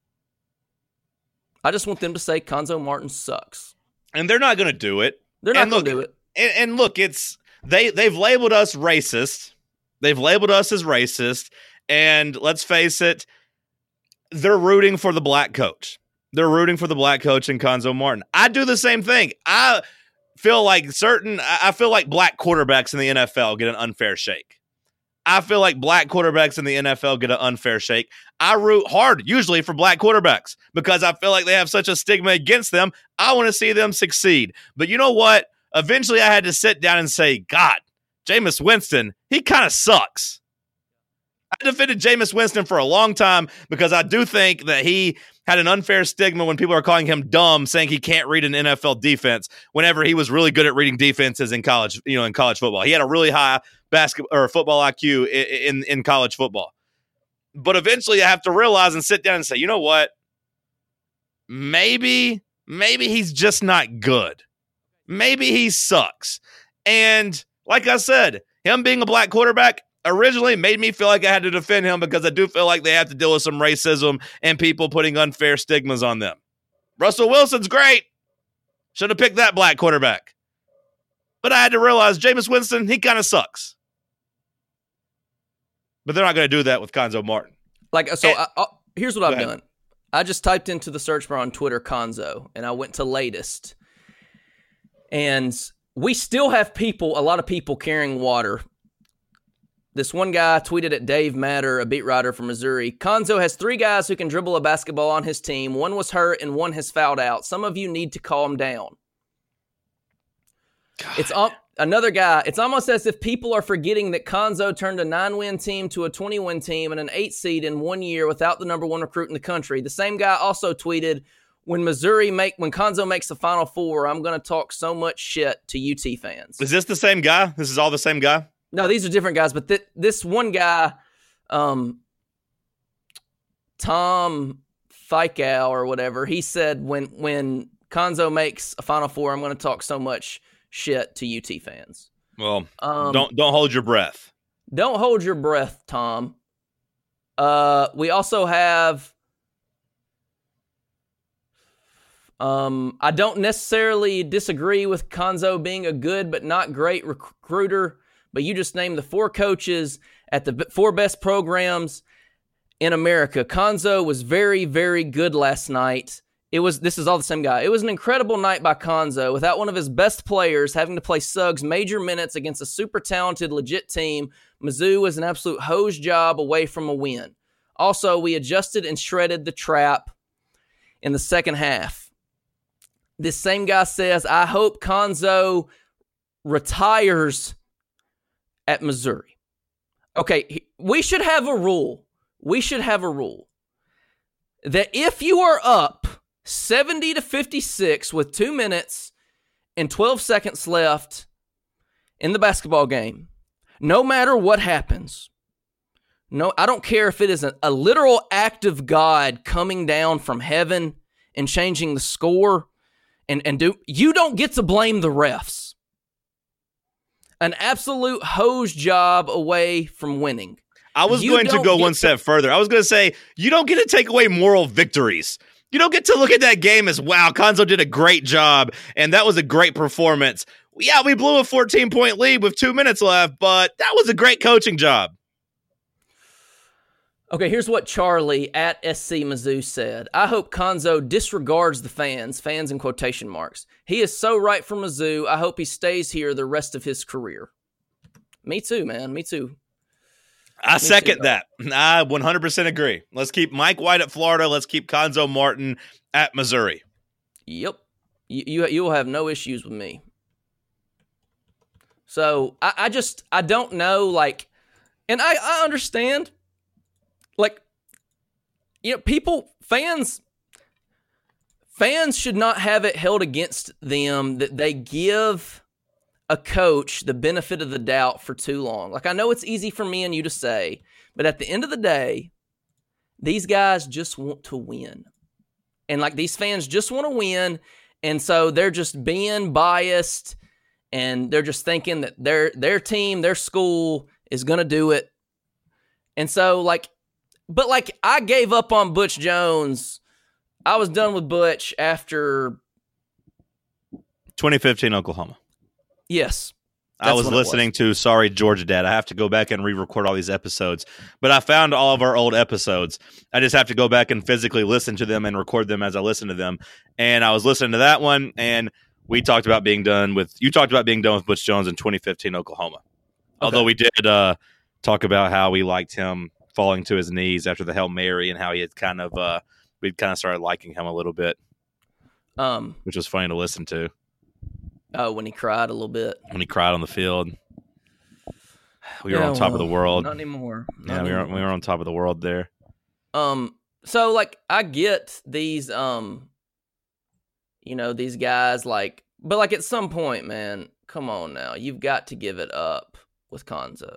[SPEAKER 5] I just want them to say Cuonzo Martin sucks.
[SPEAKER 4] And they're not going to do it.
[SPEAKER 5] They're not going to do it.
[SPEAKER 4] And look, they've labeled us racist. They've labeled us as racist. And let's face it, they're rooting for the black coach. They're rooting for the black coach in Cuonzo Martin. I do the same thing. I feel like black quarterbacks in the NFL get an unfair shake. I feel like black quarterbacks in the NFL get an unfair shake. I root hard, usually, for black quarterbacks because I feel like they have such a stigma against them. I want to see them succeed. But you know what? Eventually, I had to sit down and say, God, Jameis Winston, he kind of sucks. I defended Jameis Winston for a long time because I do think that he had an unfair stigma when people are calling him dumb, saying he can't read an NFL defense whenever he was really good at reading defenses in college, in college football. He had a really high basketball or football IQ in college football. But eventually I have to realize and sit down and say, you know what? Maybe he's just not good. Maybe he sucks. And like I said, him being a black quarterback originally made me feel like I had to defend him because I do feel like they have to deal with some racism and people putting unfair stigmas on them. Russell Wilson's great. Should have picked that black quarterback. But I had to realize Jameis Winston, he kind of sucks. But they're not going to do that with Konzo Martin.
[SPEAKER 5] Here's what I've done. I just typed into the search bar on Twitter Konzo, and I went to latest. And we still have a lot of people carrying water. This one guy tweeted at Dave Matter, a beat writer from Missouri. Konzo has 3 guys who can dribble a basketball on his team. 1 was hurt and 1 has fouled out. Some of you need to calm down. God. It's another guy. It's almost as if people are forgetting that Konzo turned a 9-win team to a 20-win team and an 8 seed in 1 year without the number 1 recruit in the country. The same guy also tweeted, when Konzo makes the Final Four, I'm going to talk so much shit to UT fans.
[SPEAKER 4] Is this the same guy? This is all the same guy?
[SPEAKER 5] No, these are different guys, but this one guy, Tom Fikau or whatever, he said when Konzo makes a Final Four, I'm going to talk so much shit to UT fans.
[SPEAKER 4] Well, don't hold your breath.
[SPEAKER 5] Don't hold your breath, Tom. We also have. I don't necessarily disagree with Konzo being a good but not great recruiter. But you just named the 4 coaches at the 4 best programs in America. Konzo was very, very good last night. This is all the same guy. It was an incredible night by Konzo. Without one of his best players having to play Suggs major minutes against a super talented, legit team, Mizzou was an absolute hose job away from a win. Also, we adjusted and shredded the trap in the second half. This same guy says, I hope Konzo retires at Missouri. Okay, we should have a rule. That if you are up 70-56 with 2 minutes and 12 seconds left in the basketball game, no matter what happens, I don't care if it is a literal act of God coming down from heaven and changing the score, you don't get to blame the refs. An absolute hose job away from winning.
[SPEAKER 4] I was going to go one step further. I was going to say, you don't get to take away moral victories. You don't get to look at that game as, wow, Konzo did a great job, and that was a great performance. Yeah, we blew a 14-point lead with 2 minutes left, but that was a great coaching job.
[SPEAKER 5] Okay, here's what Charlie at SC Mizzou said. I hope Konzo disregards the fans in quotation marks. He is so right for Mizzou. I hope he stays here the rest of his career. Me too, man. Me too.
[SPEAKER 4] I second that. I 100% agree. Let's keep Mike White at Florida. Let's keep Konzo Martin at Missouri.
[SPEAKER 5] Yep. You will have no issues with me. So I don't know, and I understand. Fans should not have it held against them that they give a coach the benefit of the doubt for too long. I know it's easy for me and you to say, but at the end of the day, these guys just want to win. And these fans just want to win, and so they're just being biased, and they're just thinking that their team, their school is going to do it. And so, but I gave up on Butch Jones. I was done with Butch after
[SPEAKER 4] 2015 Oklahoma.
[SPEAKER 5] Yes.
[SPEAKER 4] I was listening to Sorry Georgia Dad. I have to go back and re-record all these episodes, but I found all of our old episodes. I just have to go back and physically listen to them and record them as I listen to them. And I was listening to that one, and you talked about being done with Butch Jones in 2015 Oklahoma. Okay. Although we did talk about how we liked him falling to his knees after the Hail Mary, and how he had we'd kind of started liking him a little bit, which was funny to listen to.
[SPEAKER 5] Oh, when he cried a little bit.
[SPEAKER 4] When he cried on the field. We were on top of the world.
[SPEAKER 5] Not anymore.
[SPEAKER 4] We were on top of the world there.
[SPEAKER 5] So I get these these guys but at some point, man, come on now. You've got to give it up with Konzo.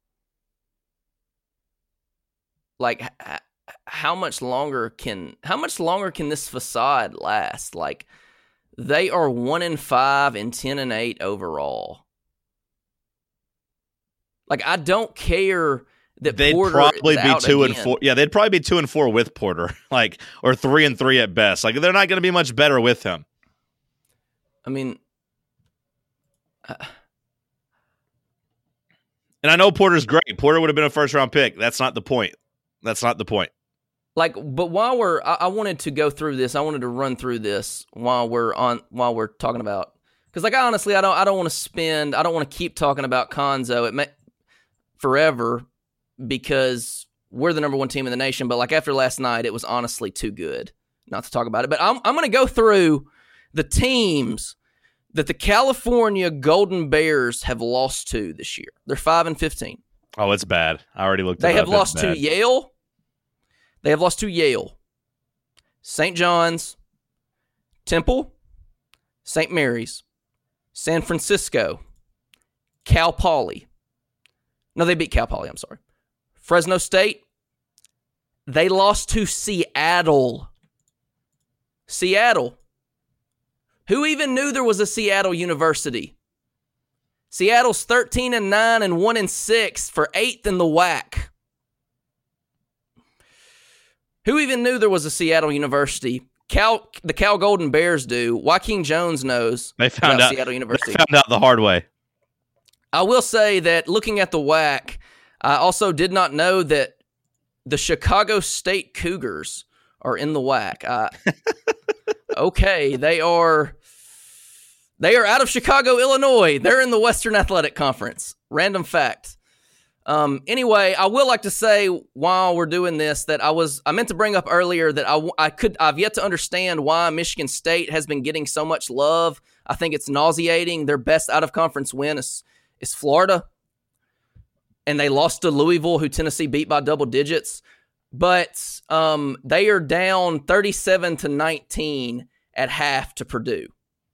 [SPEAKER 5] How much longer can this facade last? They are 1-5 and 10-8 overall. I don't care that
[SPEAKER 4] They'd
[SPEAKER 5] Porter
[SPEAKER 4] probably
[SPEAKER 5] is
[SPEAKER 4] be
[SPEAKER 5] out
[SPEAKER 4] 2-4.
[SPEAKER 5] again.
[SPEAKER 4] Yeah, they'd probably be 2-4 with Porter, like, or 3-3 at best. Like, they're not going to be much better with him.
[SPEAKER 5] I mean,
[SPEAKER 4] and I know Porter's great. Porter would have been a first round pick. That's not the point. That's not the point.
[SPEAKER 5] like, but while I wanted to go through this. I wanted to run through this while we're talking about, because like honestly, I don't want to keep talking about Cuonzo forever because we're the number one team in the nation. But like after last night, it was honestly too good not to talk about it. But I'm going to go through the teams that the California Golden Bears have lost to this year. They're 5-15.
[SPEAKER 4] Oh, it's bad. I already looked.
[SPEAKER 5] They have lost to Yale. They have lost to Yale, St. John's, Temple, St. Mary's, San Francisco, Cal Poly. No, they beat Cal Poly. I'm sorry. Fresno State. They lost to Seattle. Seattle. Who even knew there was a Seattle University? Seattle's 13-9 and 1-6 for 8th in the WAC. Who even knew there was a Seattle University? The Cal Golden Bears do. Joaquin Jones knows
[SPEAKER 4] They found out
[SPEAKER 5] Seattle University.
[SPEAKER 4] They found out the hard way.
[SPEAKER 5] I will say that looking at the WAC, I also did not know that the Chicago State Cougars are in the WAC. Okay, they are out of Chicago, Illinois. They're in the Western Athletic Conference. Random fact. Anyway, I will like to say while we're doing this that I meant to bring up earlier that I've yet to understand why Michigan State has been getting so much love. I think it's nauseating. Their best out of conference win is Florida, and they lost to Louisville, who Tennessee beat by double digits. But they are down 37-19 at half to Purdue.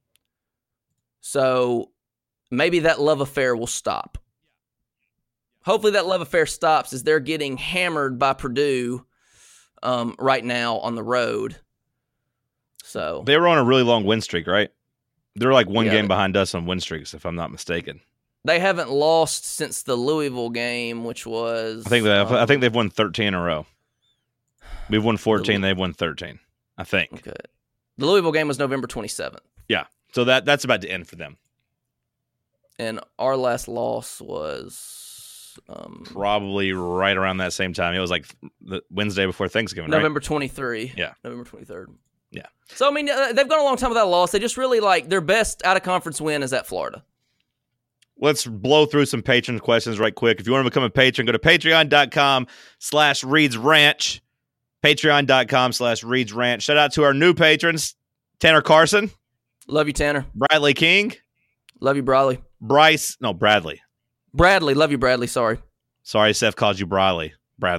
[SPEAKER 5] So maybe that love affair will stop. Hopefully that love affair stops as they're getting hammered by Purdue right now on the road. So
[SPEAKER 4] They were on a really long win streak, right? They're like one game behind us on win streaks, if I'm not mistaken.
[SPEAKER 5] they haven't lost since the Louisville game, which was
[SPEAKER 4] I think they've won 13 in a row. We've won 14, they've won 13. I think.
[SPEAKER 5] Okay. The Louisville game was November 27th.
[SPEAKER 4] Yeah. So that's about to end for them.
[SPEAKER 5] And our last loss was
[SPEAKER 4] Probably right around that same time. It was like the Wednesday before Thanksgiving,
[SPEAKER 5] November 23.
[SPEAKER 4] Yeah.
[SPEAKER 5] November 23rd.
[SPEAKER 4] Yeah.
[SPEAKER 5] So, I mean, they've gone a long time without a loss. They just really, their best out-of-conference win is at Florida.
[SPEAKER 4] Let's blow through some patron questions right quick. If you want to become a patron, go to patreon.com/ReedsRanch. Patreon.com/ReedsRanch. Shout out to our new patrons, Tanner Carson.
[SPEAKER 5] Love you, Tanner.
[SPEAKER 4] Bradley King.
[SPEAKER 5] Love you, Bradley.
[SPEAKER 4] Bradley.
[SPEAKER 5] Bradley. Love you, Bradley. Sorry,
[SPEAKER 4] Seth called you Bradley.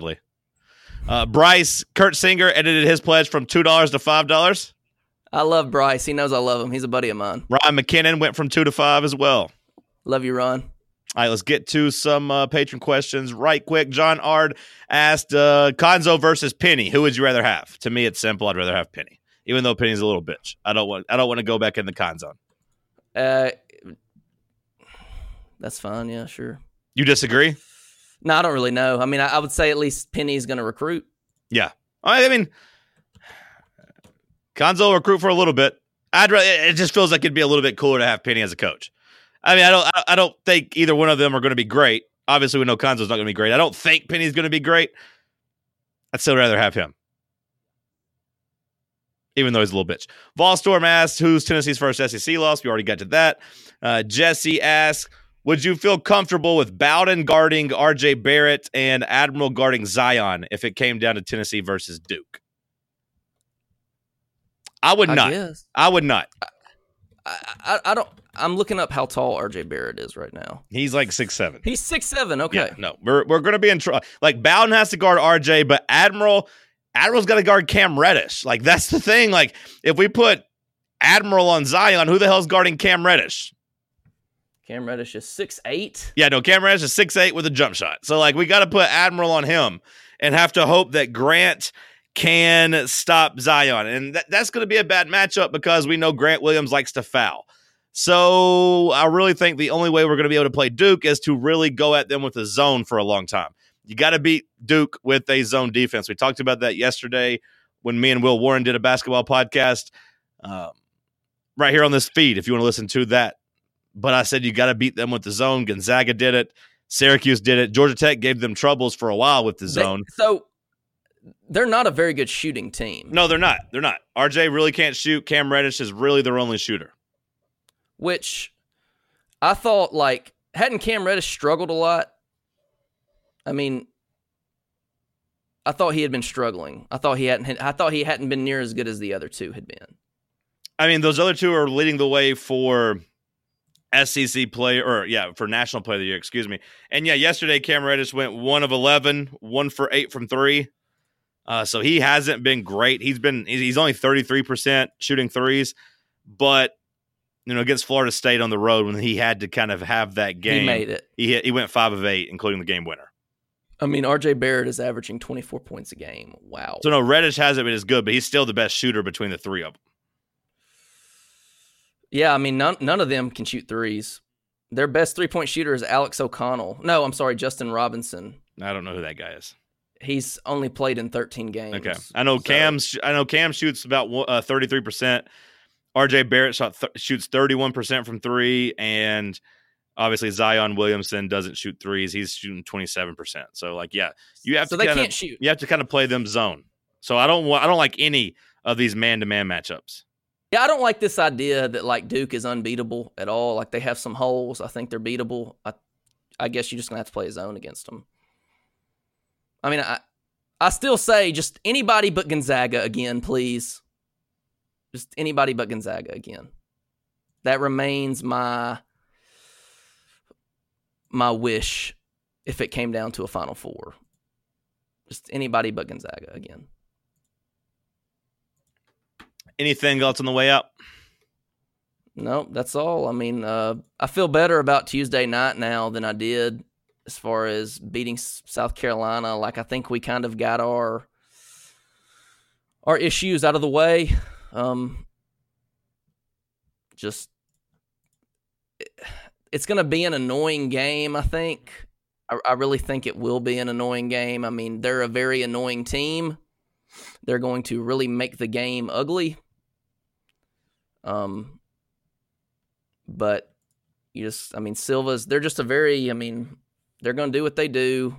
[SPEAKER 4] Bryce, Kurt Singer edited his pledge from $2 to $5.
[SPEAKER 5] I love Bryce. He knows I love him. He's a buddy of mine.
[SPEAKER 4] Ryan McKinnon went from 2 to 5 as well.
[SPEAKER 5] Love you, Ron.
[SPEAKER 4] All right, let's get to some patron questions right quick. John Ard asked Cuonzo versus Penny. Who would you rather have? To me, it's simple. I'd rather have Penny, even though Penny's a little bitch. I don't want to go back in the con zone.
[SPEAKER 5] That's fine. Yeah, sure.
[SPEAKER 4] You disagree?
[SPEAKER 5] No, I don't really know. I mean, I would say at least Penny's going to recruit.
[SPEAKER 4] Yeah. I mean, Cuonzo will recruit for a little bit. It just feels like it'd be a little bit cooler to have Penny as a coach. I mean, I don't think either one of them are going to be great. Obviously, we know Cuonzo's not going to be great. I don't think Penny's going to be great. I'd still rather have him, even though he's a little bitch. Volstorm asked, who's Tennessee's first SEC loss? We already got to that. Jesse asked, would you feel comfortable with Bowden guarding RJ Barrett and Admiral guarding Zion if it came down to Tennessee versus Duke? I would not.
[SPEAKER 5] Guess.
[SPEAKER 4] I would not.
[SPEAKER 5] I don't. I'm looking up how tall RJ Barrett is right now.
[SPEAKER 4] He's like 6'7".
[SPEAKER 5] He's 6'7". Okay.
[SPEAKER 4] Yeah, no, we're going to be in trouble. Like, Bowden has to guard RJ, but Admiral's got to guard Cam Reddish. Like, that's the thing. Like, if we put Admiral on Zion, who the hell's guarding Cam Reddish?
[SPEAKER 5] Cam Reddish is 6'8".
[SPEAKER 4] Yeah, no, Cam Reddish is 6'8" with a jump shot. So, like, we got to put Admiral on him and have to hope that Grant can stop Zion. And that's going to be a bad matchup because we know Grant Williams likes to foul. So I really think the only way we're going to be able to play Duke is to really go at them with a zone for a long time. You got to beat Duke with a zone defense. We talked about that yesterday when me and Will Warren did a basketball podcast right here on this feed, if you want to listen to that. But I said you got to beat them with the zone. Gonzaga did it. Syracuse did it. Georgia Tech gave them troubles for a while with the zone.
[SPEAKER 5] So they're not a very good shooting team.
[SPEAKER 4] No, they're not. They're not. RJ really can't shoot. Cam Reddish is really their only shooter.
[SPEAKER 5] Which I thought, like, hadn't Cam Reddish struggled a lot? I mean, I thought he had been struggling. I thought he hadn't been near as good as the other two had been.
[SPEAKER 4] I mean, those other two are leading the way for SEC play, for National Player of the Year, excuse me. And yesterday Cam Reddish went 1 of 11, 1 for 8 from 3. So he hasn't been great. He's only 33% shooting threes, but against Florida State on the road when he had to kind of have that game,
[SPEAKER 5] he made it.
[SPEAKER 4] He went 5 of 8, including the game winner.
[SPEAKER 5] I mean, RJ Barrett is averaging 24 points a game. Wow.
[SPEAKER 4] So no, Reddish hasn't been as good, but he's still the best shooter between the three of them.
[SPEAKER 5] Yeah, I mean, none of them can shoot threes. Their best 3-point shooter is Alex O'Connell. No, I'm sorry, Justin Robinson.
[SPEAKER 4] I don't know who that guy is.
[SPEAKER 5] He's only played in 13 games.
[SPEAKER 4] Okay, I know Cam shoots about 33%. RJ Barrett shoots 31% from 3, and obviously Zion Williamson doesn't shoot threes. He's shooting 27%. So you have to.
[SPEAKER 5] They can't shoot.
[SPEAKER 4] You have to kind of play them zone. So I don't like any of these man-to-man matchups.
[SPEAKER 5] Yeah, I don't like this idea that like Duke is unbeatable at all. Like they have some holes. I think they're beatable. I guess you're just gonna have to play a zone against them. I mean, I still say just anybody but Gonzaga again, please. Just anybody but Gonzaga again. That remains my wish if it came down to a Final Four. Just anybody but Gonzaga again.
[SPEAKER 4] Anything else on the way up?
[SPEAKER 5] Nope, that's all. I mean, I feel better about Tuesday night now than I did as far as beating South Carolina. Like, I think we kind of got our issues out of the way. It's going to be an annoying game, I think. I really think it will be an annoying game. I mean, they're a very annoying team. They're going to really make the game ugly. But Silva's, they're just they're going to do what they do.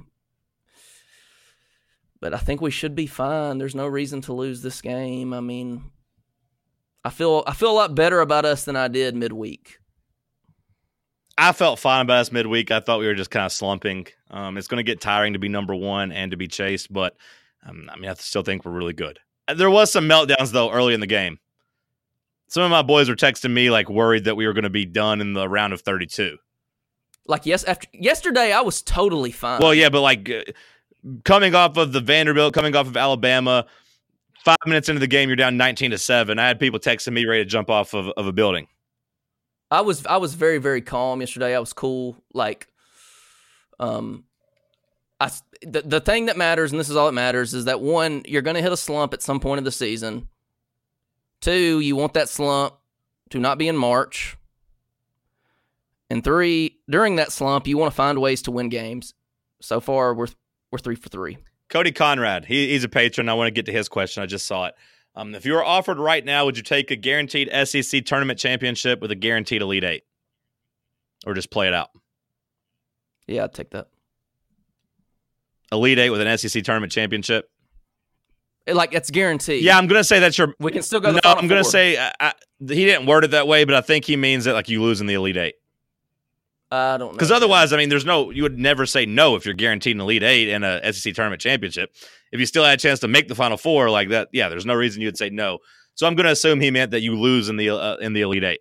[SPEAKER 5] But I think we should be fine. There's no reason to lose this game. I mean, I feel a lot better about us than I did midweek.
[SPEAKER 4] I felt fine about us midweek. I thought we were just kind of slumping. It's going to get tiring to be number one and to be chased, but I still think we're really good. There was some meltdowns, though, early in the game. Some of my boys were texting me, worried that we were going to be done in the round of 32.
[SPEAKER 5] After yesterday, I was totally fine.
[SPEAKER 4] Well, yeah, but, coming off of the Vanderbilt, coming off of Alabama, 5 minutes into the game, you're down 19-7. I had people texting me ready to jump off of a building.
[SPEAKER 5] I was very, very calm yesterday. I was cool. The thing that matters, and this is all that matters, is that 1, you're going to hit a slump at some point of the season. 2, you want that slump to not be in March. And 3, during that slump, you want to find ways to win games. So far, we're 3 for 3.
[SPEAKER 4] Cody Conrad, he's a patron. I want to get to his question. I just saw it. If you were offered right now, would you take a guaranteed SEC tournament championship with a guaranteed Elite Eight? Or just play it out?
[SPEAKER 5] Yeah, I'd take that.
[SPEAKER 4] Elite Eight with an SEC tournament championship?
[SPEAKER 5] It's guaranteed.
[SPEAKER 4] Yeah, I'm going to say that's your...
[SPEAKER 5] We can still go to the Final
[SPEAKER 4] I'm going to
[SPEAKER 5] Four.
[SPEAKER 4] say... he didn't word it that way, but I think he means that you lose in the Elite Eight.
[SPEAKER 5] I don't know.
[SPEAKER 4] Because otherwise, you would never say no if you're guaranteed an Elite Eight and a SEC tournament championship. If you still had a chance to make the Final Four like that, yeah, there's no reason you would say no. So I'm going to assume he meant that you lose in the Elite Eight.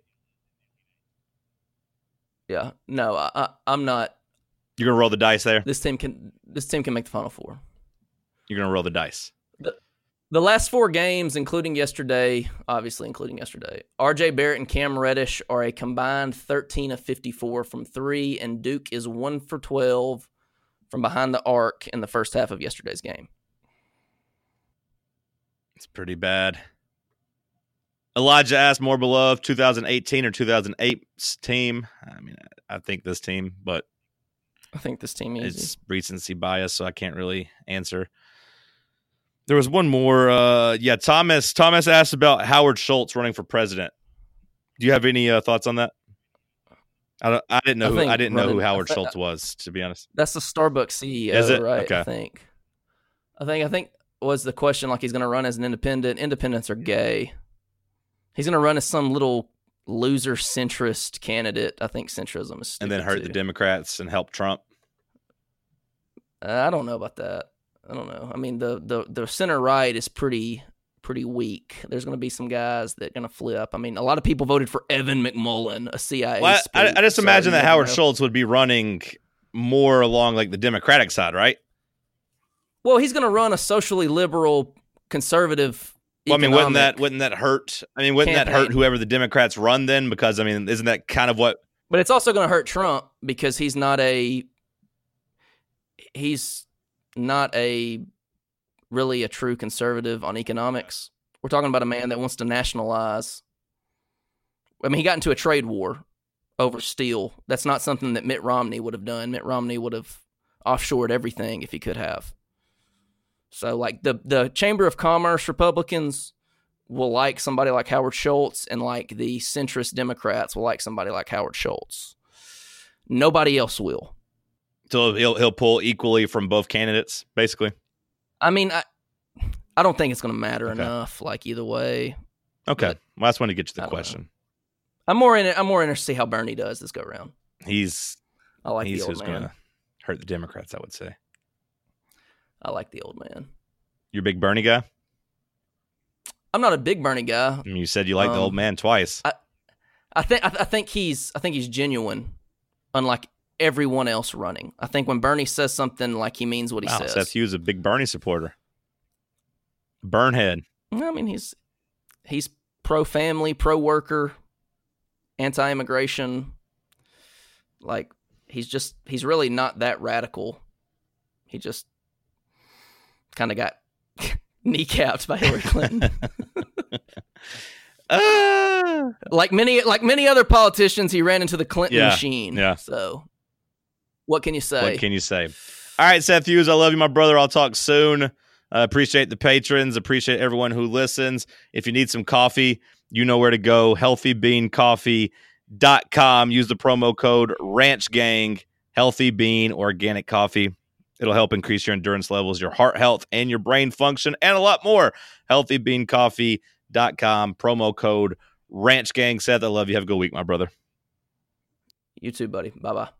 [SPEAKER 5] Yeah, no, I'm not.
[SPEAKER 4] You're going to roll the dice there?
[SPEAKER 5] This team can make the Final Four.
[SPEAKER 4] You're going to roll the dice.
[SPEAKER 5] The last 4 games, including yesterday, RJ Barrett and Cam Reddish are a combined 13 of 54 from 3, and Duke is 1 for 12 from behind the arc in the first half of yesterday's game.
[SPEAKER 4] It's pretty bad. Elijah asked, more beloved, 2018 or 2008's team? I think this team, but
[SPEAKER 5] I think this team easy.
[SPEAKER 4] It's recency bias, so I can't really answer. There was one more. Thomas asked about Howard Schultz running for president. Do you have any thoughts on that? I didn't know. I didn't know who Howard Schultz was, to be honest.
[SPEAKER 5] That's the Starbucks CEO,
[SPEAKER 4] Is it?
[SPEAKER 5] right?
[SPEAKER 4] Okay.
[SPEAKER 5] I think was the question like he's going to run as an independent. Independents are gay. He's going to run as some little loser centrist candidate. I think centrism is stupid,
[SPEAKER 4] and then hurt the Democrats and help Trump.
[SPEAKER 5] I don't know about that. I don't know. I mean, the center right is pretty weak. There's going to be some guys that are going to flip. I mean, a lot of people voted for Evan McMullin, a CIA.
[SPEAKER 4] Well, I just imagine that Howard
[SPEAKER 5] know.
[SPEAKER 4] Schultz would be running more along like the Democratic side, right?
[SPEAKER 5] Well, he's going to run a socially liberal, conservative.
[SPEAKER 4] Well, I mean, wouldn't that hurt? I mean, wouldn't that hurt whoever the Democrats run then? Because I mean, isn't that kind of what?
[SPEAKER 5] But it's also going to hurt Trump because he's not really a true conservative on economics. We're talking about a man that wants to nationalize. I mean, he got into a trade war over steel. That's not something that Mitt Romney would have done. Mitt Romney would have offshored everything if he could have. So, like, the Chamber of Commerce Republicans will like somebody like Howard Schultz, and like the centrist Democrats will like somebody like Howard Schultz. Nobody else will.
[SPEAKER 4] So he'll pull equally from both candidates, basically.
[SPEAKER 5] I mean, I don't think it's going to matter enough. Like either way.
[SPEAKER 4] Okay, well, that's when to get to the question.
[SPEAKER 5] Know. I'm more interested to see how Bernie does this go round.
[SPEAKER 4] He's
[SPEAKER 5] the old
[SPEAKER 4] who's
[SPEAKER 5] man.
[SPEAKER 4] going to hurt the Democrats, I would say.
[SPEAKER 5] I like the old man.
[SPEAKER 4] You're a big Bernie guy?
[SPEAKER 5] I'm not a big Bernie guy.
[SPEAKER 4] I mean, you said you like the old man twice.
[SPEAKER 5] I think he's genuine, unlike everyone else running. I think when Bernie says something, like he means what he says.
[SPEAKER 4] Seth Hughes, a big Bernie supporter. Burnhead.
[SPEAKER 5] I mean, he's pro-family, pro-worker, anti-immigration. Like he's really not that radical. He just kind of got kneecapped by Hillary Clinton. Like many other politicians, he ran into the Clinton machine.
[SPEAKER 4] Yeah.
[SPEAKER 5] So, what can you say?
[SPEAKER 4] All right, Seth Hughes, I love you, my brother. I'll talk soon. Appreciate the patrons. Appreciate everyone who listens. If you need some coffee, you know where to go. HealthyBeanCoffee.com. Use the promo code RanchGang. Healthy Bean Organic Coffee. It'll help increase your endurance levels, your heart health, and your brain function, and a lot more. HealthyBeanCoffee.com. Promo code RanchGang. Seth, I love you. Have a good week, my brother.
[SPEAKER 5] You too, buddy. Bye-bye.